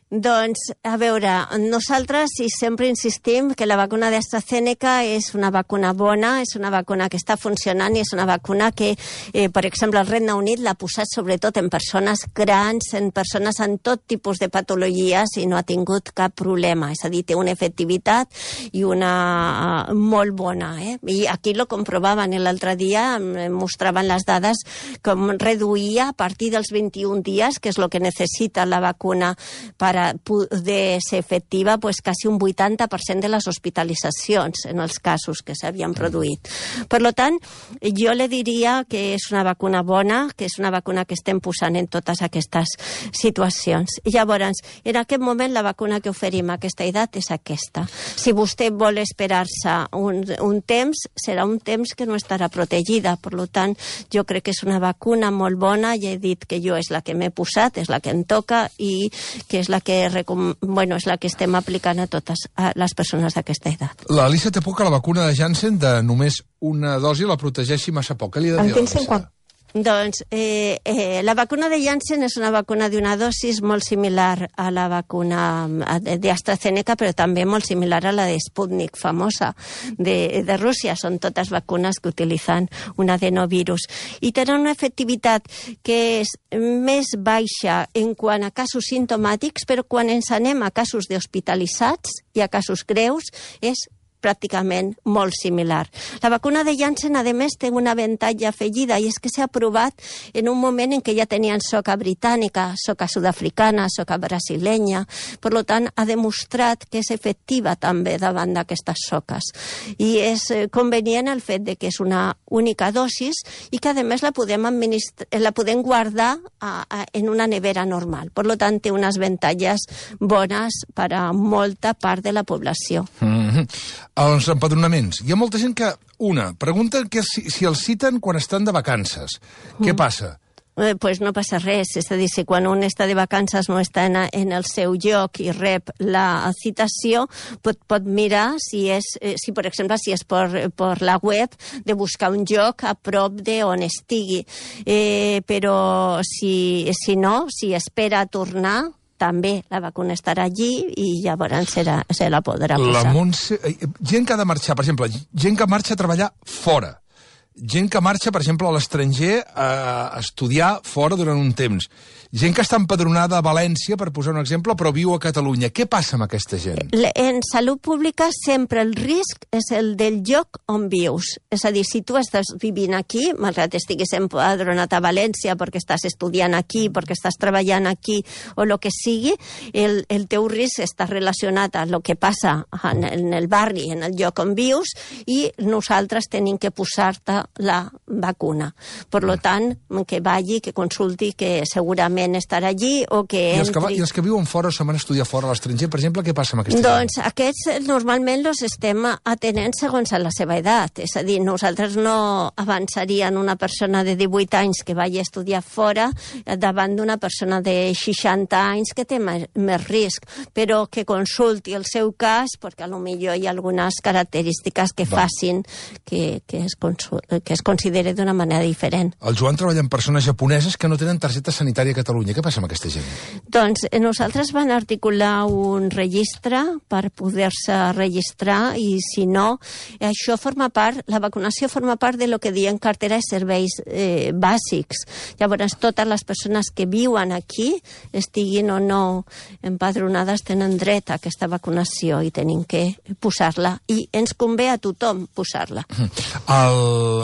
Doncs, a veure, nosaltres i sempre insistim que la vacuna d'AstraZeneca és una vacuna bona, és una vacuna que està funcionant i és una vacuna que, eh, per exemple, el Regne Unit l'ha posat sobretot en persones grans, en persones amb tot tipus de patologies i no ha tingut cap problema. És a dir, té una efectivitat i una uh, molt bona. Eh? I aquí lo comprovaven l'altre dia, mostraven les dades com reduïa a partir dels vint-i-un dies, que és el que necessita la vacuna per poder ser efectiva, pues quasi un vuitanta per cent de les hospitalitzacions en els casos que s'havien produït. Per tant, jo le diria que és una vacuna bona, que és una vacuna que estem posant en totes aquestes situacions. Llavors, en aquest moment la vacuna que oferim a aquesta edat és aquesta. Si vostè vol esperar-se un, un temps, serà un temps que no estarà protegida. Per tant, jo crec que és una vacuna molt bona, ja he dit que jo és la que m'he posat, és la que em toca i que és la que que bueno, és la que estem aplicant a totes a les persones d'aquesta edat. L'Alissa té por que la vacuna de Janssen de només una dosi la protegeixi massa poc. Què li ha de dir a l'Alissa? Doncs eh, eh, la vacuna de Janssen és una vacuna d'una dosis molt similar a la vacuna d'AstraZeneca, però també molt similar a la de Sputnik, famosa, de, de Rússia. Són totes vacunes que utilitzen un adenovirus. I tenen una efectivitat que és més baixa en quant a casos simptomàtics, però quan ens anem a casos d'hospitalitzats i a casos greus és pràcticament molt similar. La vacuna de Janssen, a més, té un avantatge afegida i és que s'ha aprovat en un moment en què ja tenien soca britànica, soca sud-africana, soca brasilenya. Per tant, ha demostrat que és efectiva també davant d'aquestes soques. I és convenient el fet de que és una única dosis i que, a més, la podem, la podem guardar a, a, en una nevera normal. Per tant, té unes avantatges bones per a molta part de la població. Mm-hmm. Els empadronaments. Hi ha molta gent que, una, pregunta que si, si els citen quan estan de vacances. Mm. Què passa? Eh, pues no passa res, és a dir, si quan un està de vacances no està en, en el seu lloc i rep la citació, pot, pot mirar si és, eh, si per exemple, si és per, per la web, de buscar un lloc a prop de on estigui. Eh, però si, si no, si espera a tornar, també la vacuna estarà allí i llavors serà, se la podrà posar. La Montse... Gent que ha de marxar, per exemple, gent que marxa a treballar fora, gent que marxa, per exemple, a l'estranger a estudiar fora durant un temps, gent que està empadronada a València, per posar un exemple, però viu a Catalunya. Què passa amb aquesta gent? En salut pública sempre el risc és el del lloc on vius. És a dir, si tu estàs vivint aquí, malgrat estiguis empadronat a València perquè estàs estudiant aquí, perquè estàs treballant aquí o el que sigui, el, el teu risc està relacionat a el que passa en, en el barri, en el lloc on vius, i nosaltres tenim que posar-te la vacuna. Per tant, que vagi, que consulti, que segurament estarà allí o que entri... I els que, va, i els que viuen fora o se'n van estudiar fora a l'estranger, per exemple, què passa amb aquesta doncs gent? Doncs aquests normalment els estem atenent segons la seva edat. És a dir, nosaltres no avançaríem una persona de divuit anys que vagi a estudiar fora davant d'una persona de seixanta anys que té més, més risc, però que consulti el seu cas perquè a lo millor hi ha algunes característiques que va. facin que, que, es consul, que es consideri d'una manera diferent. El Joan treballa amb persones japoneses que no tenen targeta sanitària a Catalunya. Què passa amb aquesta gent? Doncs nosaltres vam articular un registre per poder-se registrar i, si no, això forma part, la vacunació forma part de lo que diem cartera de serveis eh, bàsics. Llavors, totes les persones que viuen aquí, estiguin o no empadronades, tenen dret a aquesta vacunació i tenim que posar-la. I ens convé a tothom posar-la. El,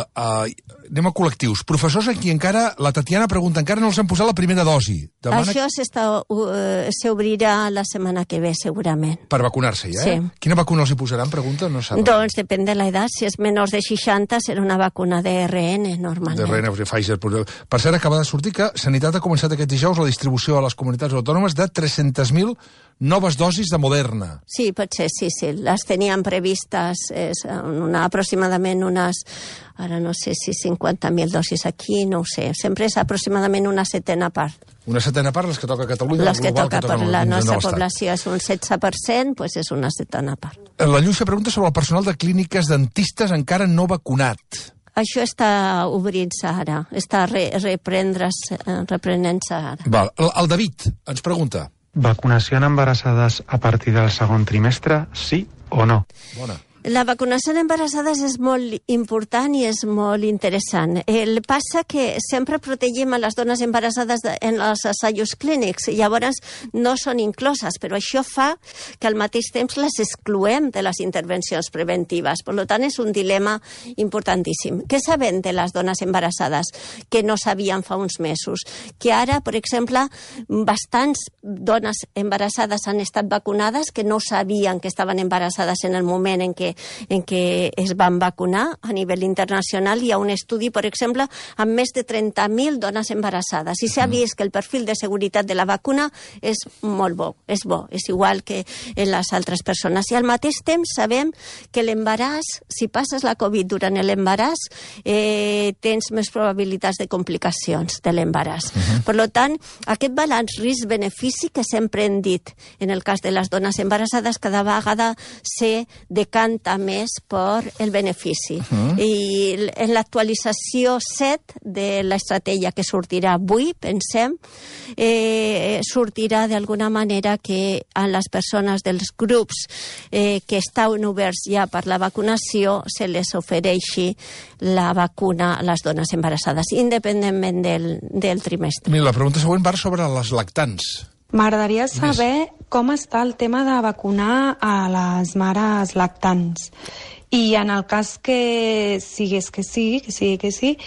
uh, anem a col·lectius. Professors, aquí encara, la Tatiana pregunta, encara no els han posat la primera dosi. Demana... Això s'obrirà uh, la setmana que ve, segurament. Per vacunar-se ja, eh? Sí. Quina vacuna els hi posaran, pregunta? No sap. Doncs depèn de l'edat. Si és menors de seixanta, serà una vacuna de R N, normalment. De R N, Pfizer. Per cert, acaba de sortir que Sanitat ha començat aquest dijous la distribució a les comunitats autònomes de tres-centes mil noves dosis de Moderna. Sí, pot ser, sí, sí. Les teníem previstes és una, aproximadament unes, ara no sé si cinquanta mil dosis aquí, no ho sé. Sempre és aproximadament una setena part. Una setena part, les que toca a Catalunya. Les que global, toca que per la nostra de població és un setze per cent, doncs és una setena part. La Lluïsa pregunta sobre el personal de clíniques dentistes encara no vacunat. Això està obrint-se ara, està re, reprendre's, reprenent-se ara. Val. El, el David ens pregunta. Vacunació en embarassades a partir del segon trimestre, sí o no? Bona. La vacunació en embarassades és molt important i és molt interessant. El passa que sempre protegim a les dones embarassades en els assajos clínics, i llavors no són incloses, però això fa que al mateix temps les excloem de les intervencions preventives. Per tant, és un dilema importantíssim. Què sabem de les dones embarassades que no sabien fa uns mesos? Que ara, per exemple, bastants dones embarassades han estat vacunades que no sabien que estaven embarassades en el moment en què en què es van vacunar. A nivell internacional hi ha un estudi, per exemple, amb més de trenta mil dones embarassades, i s'ha vist que el perfil de seguretat de la vacuna és molt bo, és bo, és igual que en les altres persones. I al mateix temps sabem que l'embaràs, si passes la Covid durant l'embaràs, eh, tens més probabilitats de complicacions de l'embaràs. Uh -huh. Per tant, aquest balanç risc-benefici que sempre hem dit en el cas de les dones embarassades cada vegada se decanta més per el benefici. Uh-huh. I en l'actualització set de l'estratègia que sortirà avui, pensem, eh, sortirà d'alguna manera que a les persones dels grups eh, que estan oberts ja per la vacunació se les ofereixi la vacuna a les dones embarassades, independentment del, del trimestre. Mira, la pregunta següent va sobre les lactants. M'agradaria saber com està el tema de vacunar a les mares lactants. I en el cas que sigués que sí, que sigui que sí,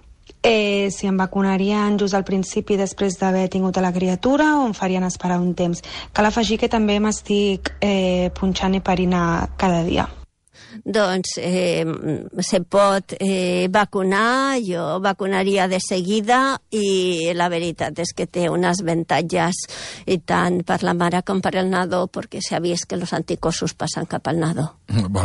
eh, si em vacunarien just al principi després d'haver tingut a la criatura o em farien esperar un temps. Cal afegir que també m'estic eh, punxant heparina cada dia. Doncs eh, se pot eh, vacunar, jo vacunaria de seguida, i la veritat és que té unes avantatges i tant per la mare com per el nadó, perquè s'ha vist que els anticossos passen cap al nadó. Val.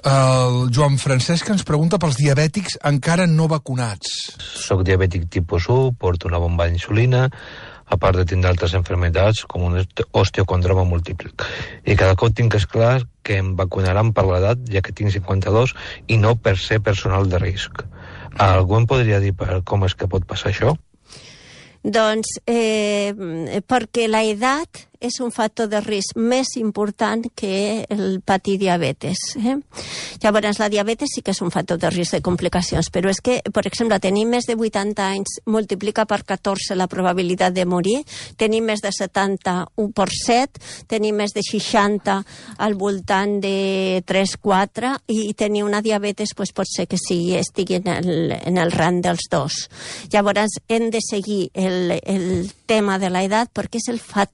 El Joan Francesc ens pregunta pels diabètics encara no vacunats. Soc diabètic tipus u, porto una bomba d'insulina, a part de tindre altres enfermedats com un osteocondroma múltiple. I cada cop tinc clar que em vacunaran per l'edat, ja que tinc cinquanta-dos, i no per ser personal de risc. Algú em podria dir per com és que pot passar això? Doncs eh, perquè l'edat és un factor de risc més important que el patir diabetes. Eh? Llavors, la diabetes sí que és un factor de risc de complicacions, però és que, per exemple, tenir més de vuitanta anys multiplica per catorze la probabilitat de morir, tenir més de setanta-u per cent, tenir més de seixanta al voltant de tres quatre, i tenir una diabetes pues, pot ser que sí, estigui en el, en el rang dels dos. Llavors, hem de seguir el, el tema de l'edat perquè és el factor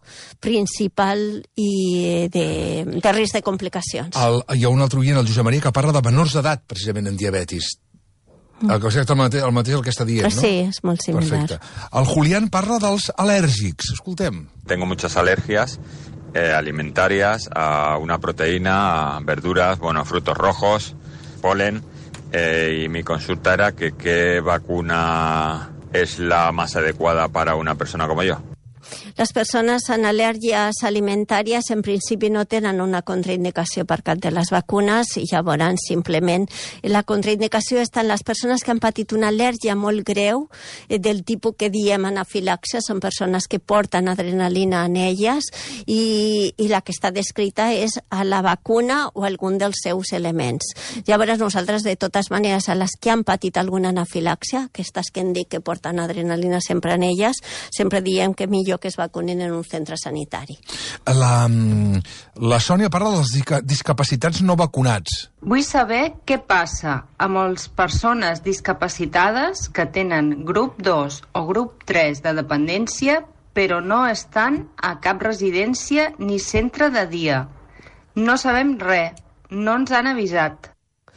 principal i de, de risc de complicacions. El, hi ha un altre oient, el Josep Maria, que parla de menors d'edat, precisament, en diabetis. Mm. El, el, mateix, el mateix el que està dient, no? Sí, és molt similar. Perfecte. El Julián parla dels al·lèrgics. Escoltem. Tengo muchas alergias eh, alimentarias a una proteína, a verduras, bueno, frutos rojos, polen, eh, y mi consulta era que qué vacuna es la más adecuada para una persona como yo. Les persones amb al·lèrgies alimentàries en principi no tenen una contraindicació per cap de les vacunes, i llavors simplement la contraindicació està en les persones que han patit una al·lèrgia molt greu del tipus que diem anafilàxia, són persones que porten adrenalina en elles, i, i la que està descrita és a la vacuna o algun dels seus elements. Llavors nosaltres, de totes maneres, a les que han patit alguna anafilàxia, aquestes que hem dit que porten adrenalina sempre en elles, sempre diem que millor que es vacunin en un centre sanitari. La, la Sònia parla dels discapacitats no vacunats. Vull saber què passa amb les persones discapacitades que tenen grup dos o grup tres de dependència, però no estan a cap residència ni centre de dia. No sabem res, no ens han avisat.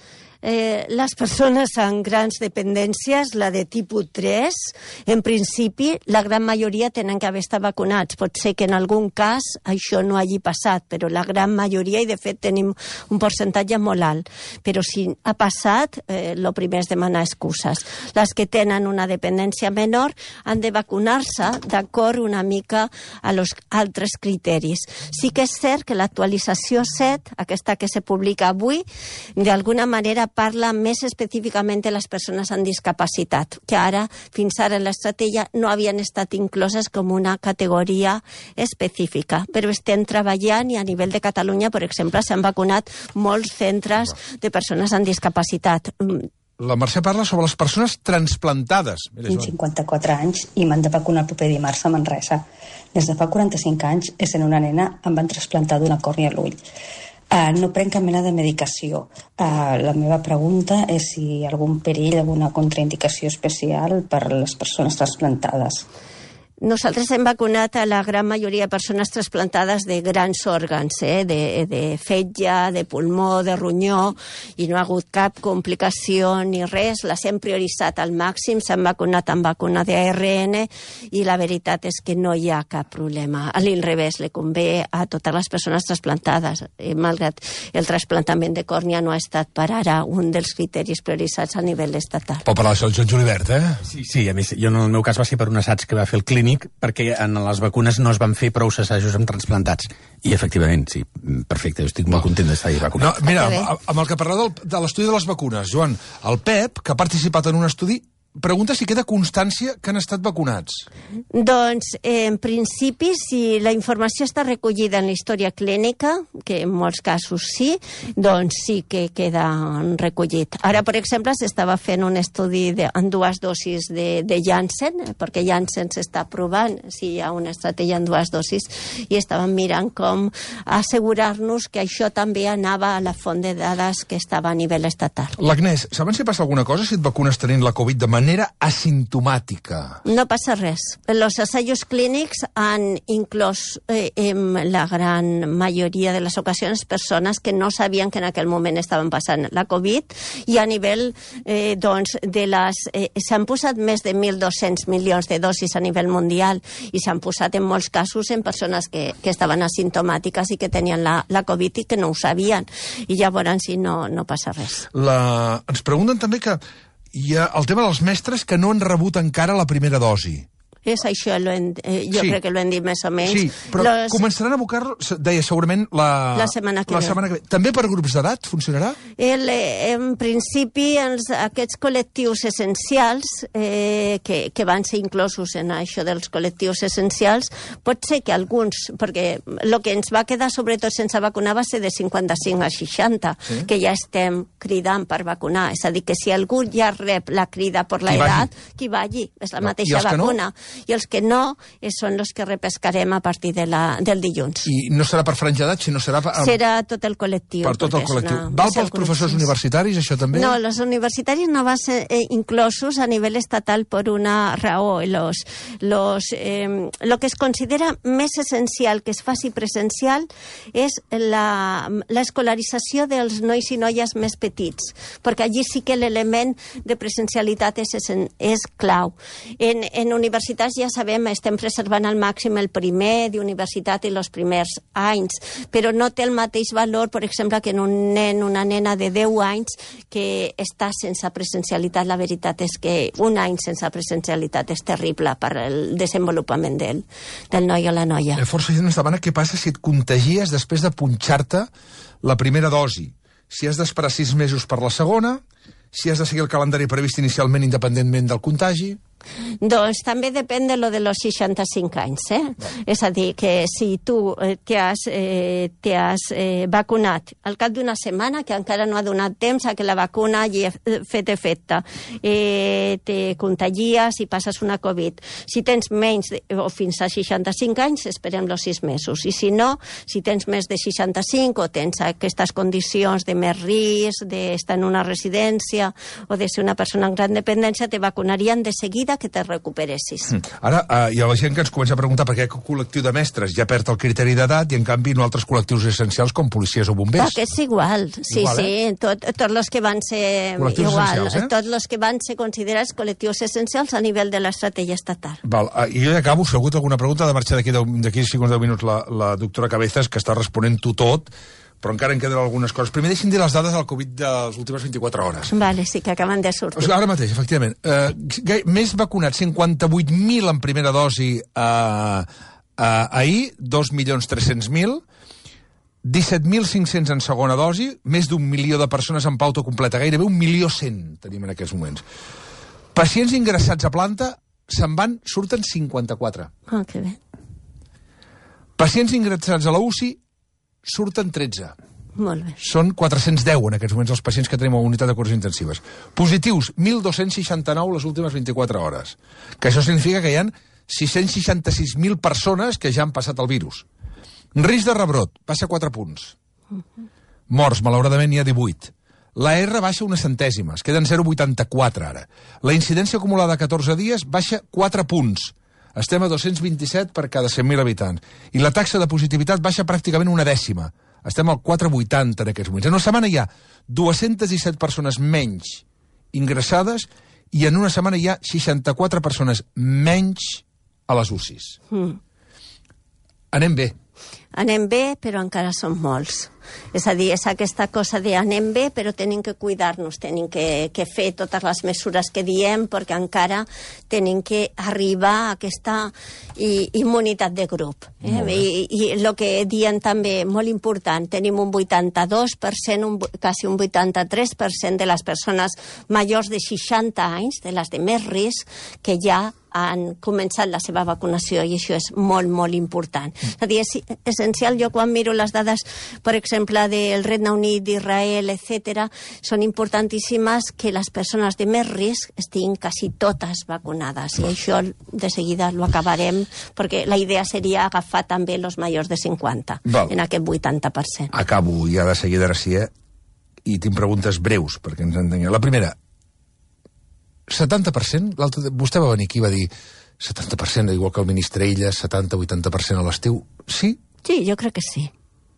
Eh, les persones amb grans dependències, la de tipus tres, en principi, la gran majoria tenen que haver estat vacunats. Pot ser que en algun cas això no hagi passat, però la gran majoria, i de fet tenim un percentatge molt alt. Però si ha passat, eh, el primer és demanar excuses. Les que tenen una dependència menor han de vacunar-se d'acord una mica a els altres criteris. Sí que és cert que l'actualització set, aquesta que se publica avui, d'alguna manera parla més específicament de les persones amb discapacitat, que ara, fins ara en l'estratègia, no havien estat incloses com una categoria específica. Però estem treballant i a nivell de Catalunya, per exemple, s'han vacunat molts centres de persones amb discapacitat. La Mercè parla sobre les persones transplantades. Mira, Tinc cinquanta-quatre anys i m'han de vacunar el proper dimarts a Manresa. Des de fa quaranta-cinc anys, essent una nena, em van trasplantar d'una còrnia a l'ull. Uh, no prenc cap mena de medicació. Uh, la meva pregunta és si hi ha algun perill, alguna contraindicació especial per a les persones trasplantades. Nosaltres hem vacunat a la gran majoria de persones trasplantades de grans òrgans, eh? de, de fetge, de pulmó, de ronyó, i no ha hagut cap complicació ni res. Les hem prioritzat al màxim, s'han vacunat amb vacuna d'A R N i la veritat és que no hi ha cap problema. A l'inrevés, li convé a totes les persones trasplantades, eh, malgrat el trasplantament de còrnia no ha estat per ara un dels criteris prioritzats a nivell estatal. Pot parlar això el Joan Julivert, eh? Sí, sí, a més, jo en el meu cas va ser per un assaig que va fer el clínic, perquè en les vacunes no es van fer prou assajos amb transplantats. I, efectivament, sí, perfecte, jo estic molt content d'estar ahí vacunat. No, mira, amb, amb el que parla del, de l'estudi de les vacunes, Joan, el Pep, que ha participat en un estudi, pregunta si queda constància que han estat vacunats. Doncs, eh, en principi, si la informació està recollida en la història clínica, que en molts casos sí, doncs sí que queda recollit. Ara, per exemple, s'estava fent un estudi de, en dues dosis de, de Janssen, perquè Janssen s'està provant si hi ha una estratègia en dues dosis, i estàvem mirant com assegurar-nos que això també anava a la font de dades que estava a nivell estatal. L'Agnès, saben si passa alguna cosa si et vacunes tenint la Covid de manera manera asimptomàtica? No passa res. Los assajos clínics han inclòs eh, en la gran majoria de les ocasions persones que no sabien que en aquell moment estaven passant la Covid, i a nivell eh, doncs, de les... Eh, s'han posat més de mil dos-cents milions de dosis a nivell mundial, i s'han posat en molts casos en persones que, que estaven asimptomàtiques i que tenien la, la Covid i que no ho sabien. I llavors sí, no, no passa res. La... Ens pregunten també que hi ha el tema dels mestres que no han rebut encara la primera dosi. És això, lo hem, eh, jo sí. crec que lo hem dit més o menys. Sí, però Los... començaran a abocar-lo, deia segurament, la, la, setmana, que la setmana que ve. També per grups d'edat funcionarà? El, en principi, els, aquests col·lectius essencials, eh, que, que van ser inclosos en això dels col·lectius essencials, pot ser que alguns, perquè el que ens va quedar sobretot sense vacunar va ser de cinquanta-cinc a seixanta, sí. que ja estem cridant per vacunar. És a dir, que si algú ja rep la crida per l'edat, qui vagi, és la no. mateixa vacuna. No? I els que no són els que repescarem a partir de la, del dilluns. I no serà per franja d'edat, sinó serà... Per... Serà tot el col·lectiu. Per tot el col·lectiu. Una... Val pels professors universitaris, això també? No, els universitaris no van ser eh, inclosos a nivell estatal per una raó. Los, los, eh, lo que es considera més essencial que es faci presencial és l'escolarització dels nois i noies més petits, perquè allí sí que l'element de presencialitat és, és clau. En, en universitats ja sabem, estem preservant al màxim el primer d'universitat i els primers anys, però no té el mateix valor, per exemple, que en un nen, una nena de deu anys que està sense presencialitat. La veritat és que un any sense presencialitat és terrible per el desenvolupament del, del noi o la noia. Força gent ens demana què passa si et contagies després de punxar-te la primera dosi. Si has d'esperar sis mesos per la segona, si has de seguir el calendari previst inicialment independentment del contagi... Doncs també depèn de lo de los seixanta-cinc anys, eh? No. És a dir, que si tu eh, t'has eh, has, eh, vacunat al cap d'una setmana, que encara no ha donat temps a que la vacuna hagi fet efecte, eh, te contagies i passes una Covid. Si tens menys de, o fins a seixanta-cinc anys, esperem los sis mesos. I si no, si tens més de seixanta-cinc o tens aquestes condicions de més risc, d'estar en una residència o de ser una persona amb gran dependència, te vacunarien de seguida que te recuperessis. Ara, uh, hi ha la gent que ens comença a preguntar per què el col·lectiu de mestres ja perd el criteri d'edat i, en canvi, no altres col·lectius essencials com policies o bombers. Perquè és igual, sí, igual, sí. Eh? Tot, tots els que van ser igual, eh? Tots els que van ser considerats col·lectius essencials a nivell de l'estratègia estatal. Val, uh, i jo ja acabo, si ha hagut alguna pregunta, de marxar d'aquí cinc o deu minuts la, la doctora Cabezas, que està responent-ho tot, però encara en queden algunes coses. Primer deixin dir les dades del Covid de les últimes vint-i-quatre hores. Vale, sí, que acaben de sortir. Ara mateix, efectivament. Eh, més vacunats, cinquanta-vuit mil en primera dosi eh, eh, ahir, dos milions tres-cents mil. disset mil cinc-cents en segona dosi, més d'un milió de persones en pauta completa, gairebé un milió cent tenim en aquests moments. Pacients ingressats a planta se'n van, surten cinquanta-quatre. Ah, que bé. Pacients ingressats a la U C I surten tretze. Molt bé. Són quatre-cents deu en aquests moments els pacients que tenim a la unitat de cures intensives. Positius, mil dos-cents seixanta-nou les últimes vint-i-quatre hores. Que això significa que hi ha sis-cents seixanta-sis mil persones que ja han passat el virus. Risc de rebrot, baixa quatre punts. Morts, malauradament, n'hi ha divuit. La R baixa unes centèsimes, queden zero coma vuitanta-quatre ara. La incidència acumulada a catorze dies baixa quatre punts. Estem a dos-cents vint-i-set per cada cent mil habitants. I la taxa de positivitat baixa pràcticament una dècima. Estem al quatre coma vuitanta en aquests moments. En una setmana hi ha dues-centes disset persones menys ingressades i en una setmana hi ha seixanta-quatre persones menys a les U C Is. Mm. Anem bé. Anem bé, però encara són molts. És a dir, és aquesta cosa de anem bé, però tenim que cuidar-nos, tenim que, que fer totes les mesures que diem, perquè encara tenim que arribar a aquesta i, immunitat de grup. Eh? I, I el que diem també, molt important, tenim un vuitanta-dos per cent, un, quasi un vuitanta-tres per cent de les persones majors de seixanta anys, de les de més risc, que ja han començat la seva vacunació, i això és molt, molt important. És a dir, és essencial. Jo quan miro les dades, per exemple, del Regne Unit, d'Israel, etcètera, són importantíssimes que les persones de més risc estiguin quasi totes vacunades, i això de seguida ho acabarem, perquè la idea seria agafar també els majors de cinquanta, Val. en aquest vuitanta per cent. Acabo ja de seguida, ara sí, eh? I tinc preguntes breus, perquè ens entenguem. La primera, setanta per cent, vostè va venir aquí i va dir setanta per cent, igual que el ministre Illa, setanta a vuitanta per cent a l'estiu. Sí? Sí, jo crec que sí.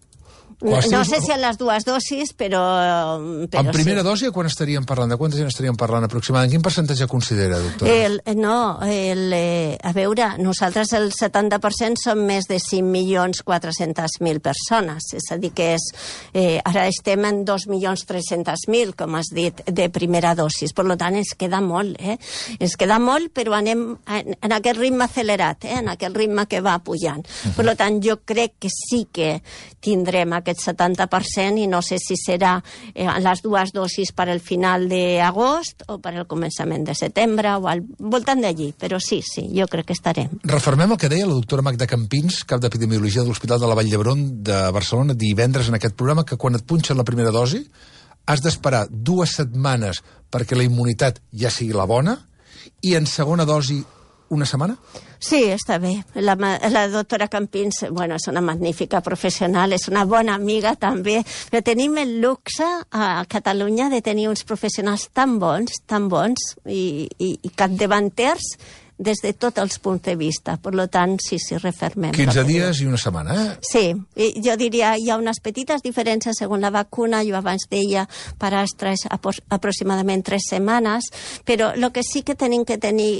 No, no sé si en les dues dosis, però, però en primera sí. dosi, quan estaríem parlant? De quanta gent estaríem parlant aproximadament? Quin percentatge considera, doctora? El, no, el, eh, a veure, nosaltres el setanta per cent són més de cinc milions quatre-cents mil persones, és a dir que és, eh, ara estem en dos milions tres-cents mil, com has dit, de primera dosis, per tant ens queda molt, eh? Ens queda molt, però anem en, en aquest ritme accelerat, eh? En aquest ritme que va pujant. Uh-huh. Per tant, jo crec que sí que tindrem aquest setanta per cent, i no sé si serà eh, les dues dosis per al final d'agost o per al començament de setembre o al voltant d'allí, però sí, sí, jo crec que estarem. Refermem el que deia la doctora Magda Campins, cap d'Epidemiologia de l'Hospital de la Vall d'Hebron de Barcelona, divendres en aquest programa, que quan et punxen la primera dosi has d'esperar dues setmanes perquè la immunitat ja sigui la bona, i en segona dosi una setmana? Sí, està bé. La, la doctora Campins, bueno, és una magnífica professional, és una bona amiga també, però tenim el luxe a Catalunya de tenir uns professionals tan bons, tan bons i, i, i capdavanters des de tots els punts de vista. Per tant, sí, sí, refermem. quinze dies i una setmana, eh? Sí, i jo diria, hi ha unes petites diferències segons la vacuna. Jo abans deia per Astra és aproximadament tres setmanes, però el que sí que tenim que tenir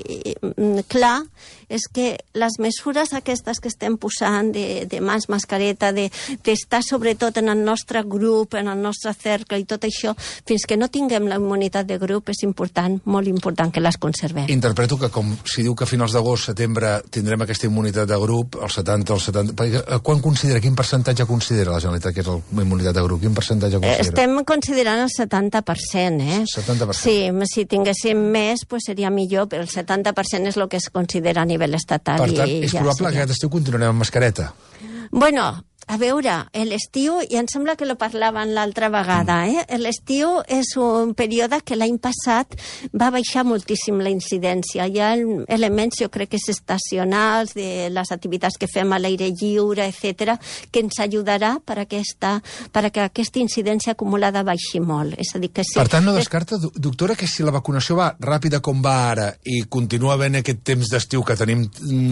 clar és que les mesures aquestes que estem posant de, de mans, mascareta, d'estar de, sobretot en el nostre grup, en el nostre cercle i tot això, fins que no tinguem la immunitat de grup, és important, molt important que les conservem. Interpreto que com si diu que a finals d'agost, setembre, tindrem aquesta immunitat de grup, el setanta, el setanta... Perquè, quan considera, quin percentatge considera la Generalitat que és la immunitat de grup? Quin percentatge considera? Estem considerant el setanta per cent, eh? setanta per cent. Sí, si tinguéssim més, pues seria millor, però el setanta per cent és el que es considera a nivell estatal. Per tant, i és ja probable seria. que aquest estiu continuarem amb mascareta. Bueno, a veure, l'estiu, i em sembla que lo parlaven l'altra vegada, eh? L'estiu és un període que l'any passat va baixar moltíssim la incidència. Hi ha elements, jo crec que és estacionals, de les activitats que fem a l'aire lliure, etcètera, que ens ajudarà per, aquesta, per a que aquesta incidència acumulada baixi molt. És a dir, que sí. Per tant, no descarta, doctora, que si la vacunació va ràpida com va ara i continua havent aquest temps d'estiu que tenim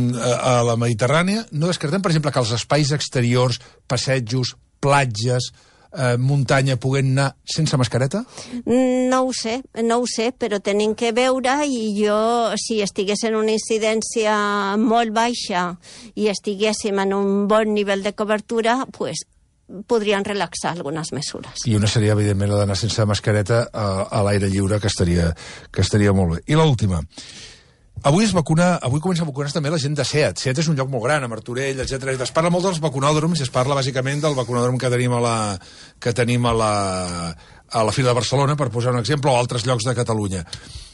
a la Mediterrània, no descartem, per exemple, que els espais exteriors, passejos, platges, eh, muntanya, puguen anar sense mascareta? No ho sé, no ho sé, però tenim que veure, i jo, si estigués en una incidència molt baixa i estiguéssim en un bon nivell de cobertura, pues, podrien relaxar algunes mesures. I una seria, evidentment, la d'anar sense mascareta a, a l'aire lliure, que estaria, que estaria molt bé. I l'última. Avui es vacuna, avui comença a vacunar també la gent de SEAT. SEAT és un lloc molt gran, a Martorell, etcètera. Es parla molt dels vacunòdroms i es parla bàsicament del vacunòdrom que tenim a la, que tenim a la, a la Fira de Barcelona, per posar un exemple, o altres llocs de Catalunya.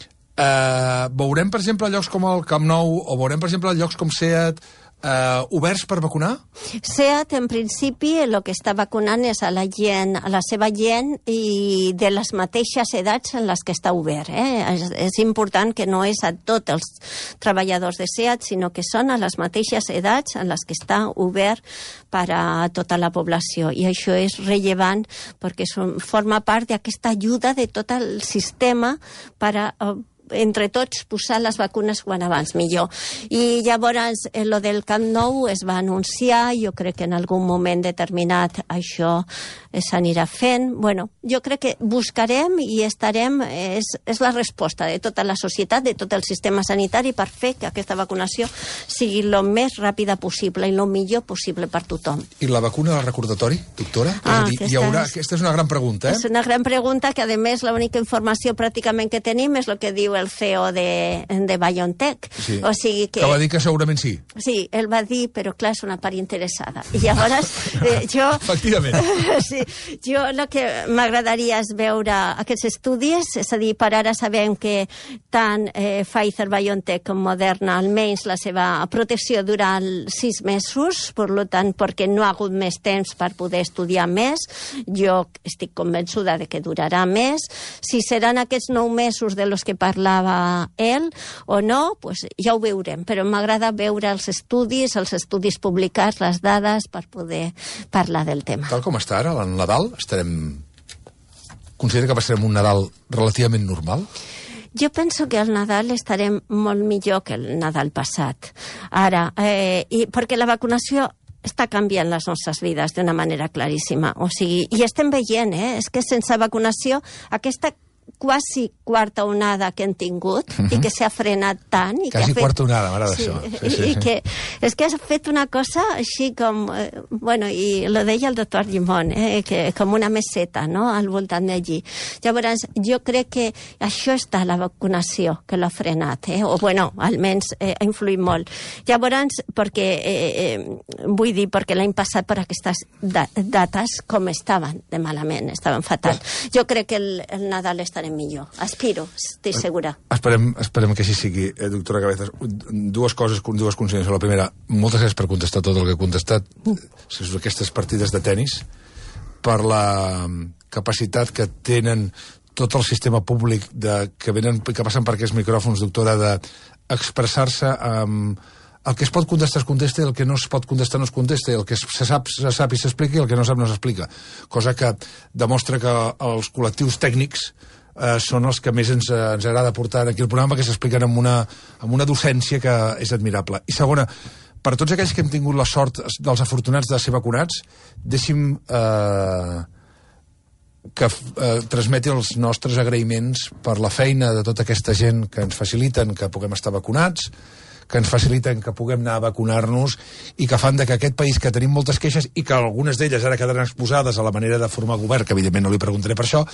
Uh, veurem, per exemple, llocs com el Camp Nou, o veurem, per exemple, llocs com SEAT, Uh, oberts per vacunar? SEAT, en principi, el que està vacunant és a la gent, a la seva gent i de les mateixes edats en les que està obert. Eh? És, és important que no és a tots els treballadors de SEAT, sinó que són a les mateixes edats en les que està obert per a tota la població. I això és rellevant perquè són, forma part d'aquesta ajuda de tot el sistema per a uh, entre tots posar les vacunes quan abans millor. I llavors eh, lo del Camp Nou es va anunciar, jo crec que en algun moment determinat això eh, s'anirà fent. Bueno, jo crec que buscarem i estarem, eh, és, és la resposta de tota la societat, de tot el sistema sanitari per fer que aquesta vacunació sigui el més ràpida possible i el millor possible per tothom. I la vacuna del recordatori, doctora? Ah, és a dir, aquesta, hi haurà, és, aquesta és una gran pregunta, eh? És una gran pregunta que, a més, l'única informació pràcticament que tenim és el que diu el C E O de, de BioNTech. Sí. O sigui que... que va dir que segurament sí. Sí, ell va dir, però clar, és una part interessada. I llavors, eh, jo... Efectivament. Sí, jo el que m'agradaria és veure aquests estudis, és a dir, per ara sabem que tant eh, Pfizer, BioNTech com Moderna, almenys la seva protecció dura sis mesos, per tant, perquè no ha hagut més temps per poder estudiar més. Jo estic convençuda de que durarà més. Si seran aquests nou mesos de los que parlava ell o no, pues ja ho veurem, però m'agrada veure els estudis, els estudis publicats, les dades, per poder parlar del tema. Tal com està ara, el Nadal, estarem... Considera que passarem un Nadal relativament normal? Jo penso que al Nadal estarem molt millor que el Nadal passat. Ara, eh, i perquè la vacunació està canviant les nostres vides d'una manera claríssima. O sigui, i estem veient, eh? És que sense vacunació, aquesta quasi quarta onada que hem tingut uh-huh. i que s'ha frenat tant. I quasi que ha fet... quarta onada, m'agrada sí, això. Sí, sí, i sí. Que, és que has fet una cosa així com... Eh, bueno, i lo deia el doctor Llimón, eh, que com una meseta, no?, al voltant d'allí. Llavors, jo crec que això està la vacunació, que l'ha frenat, eh? O, bueno, almenys eh, ha influït molt. Llavors, perquè, eh, eh, vull dir, perquè l'any passat per aquestes da dates com estaven de malament, estaven fatal. Ja. Jo crec que el, el Nadal està millor. Aspiro, estic segura. Esperem, esperem que així sigui, eh, doctora Cabezas. Dues coses, dues consideracions. La primera, moltes gràcies per contestar tot el que he contestat. Uh. Aquestes partides de tennis, per la capacitat que tenen tot el sistema públic de, que, venen, que passen per aquests micròfons, doctora, d'expressar-se amb... El que es pot contestar es contesta, el que no es pot contestar no es contesta, el que se sap, se sap i s'explica, i el que no sap no s'explica. Cosa que demostra que els col·lectius tècnics eh, són els que més ens, ens agrada portar aquí el programa, que s'expliquen amb una, amb una docència que és admirable. I segona, per tots aquells que hem tingut la sort dels afortunats de ser vacunats, deixi'm eh, que eh, transmeti els nostres agraïments per la feina de tota aquesta gent que ens faciliten que puguem estar vacunats, que ens faciliten que puguem anar a vacunar-nos i que fan de que aquest país, que tenim moltes queixes i que algunes d'elles ara quedaran exposades a la manera de formar govern, que evidentment no li preguntaré per això,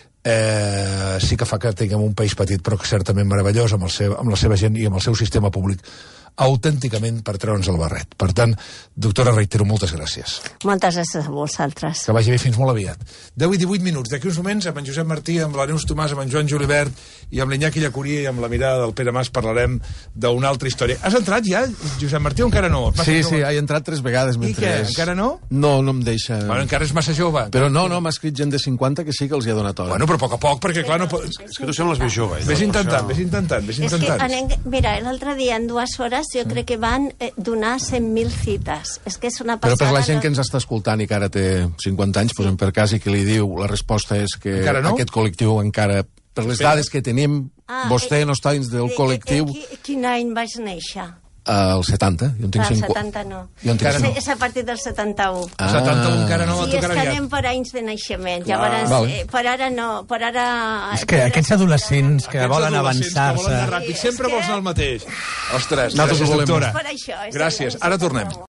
eh, sí que fa que tinguem un país petit però que certament meravellós amb, el seu, amb la seva gent i amb el seu sistema públic autènticament per treure'ns el barret. Per tant, doctora, reitero, moltes gràcies. Moltes gràcies a vosaltres. Que vagi bé, fins molt aviat. deu i divuit minuts. D'aquí uns moments, amb en Josep Martí, amb la Neus Tomàs, amb en Joan Julibert i amb l'Iñaki Llacuria i amb la mirada del Pere Mas parlarem d'una altra història. Has entrat ja, Josep Martí, o encara no? Sí, sí, he entrat tres vegades. I què, és... encara no? No, no em deixa... Bueno, encara és massa jove. Però no, no, m'ha escrit gent de cinquanta que sí que els hi ha donat hora. Bueno, però a poc a poc, perquè clar no pot... És que tu sembles més jove. Eh? Vés intentant, vés intentant, vés intentant. És que, anem... mira, l'altre dia, en dues hores, jo crec que van donar cent mil cites. És que és una passada... Però per la gent que ens està escoltant i que ara té cinquanta anys, posem per cas, i que li diu, la resposta és que no? aquest col·lectiu encara, per les dades que tenim, ah, vostè eh, no està dins del col·lectiu... Eh, eh, quin any vaig néixer? El setanta. Jo en tinc el cinc... setanta no. Jo en tinc no. És a partir del setanta-u. Ah. setanta-u encara no va sí, tocar aviat. Sí, és que anem per anys de naixement. Clar. Llavors, Vale. eh, per ara no. Per ara... És que aquests adolescents que aquests volen avançar-se... Que volen anar ràpid, sempre vols anar al mateix. Ostres, Nosaltres gràcies, doctora. Per això, Gràcies. Ara tornem.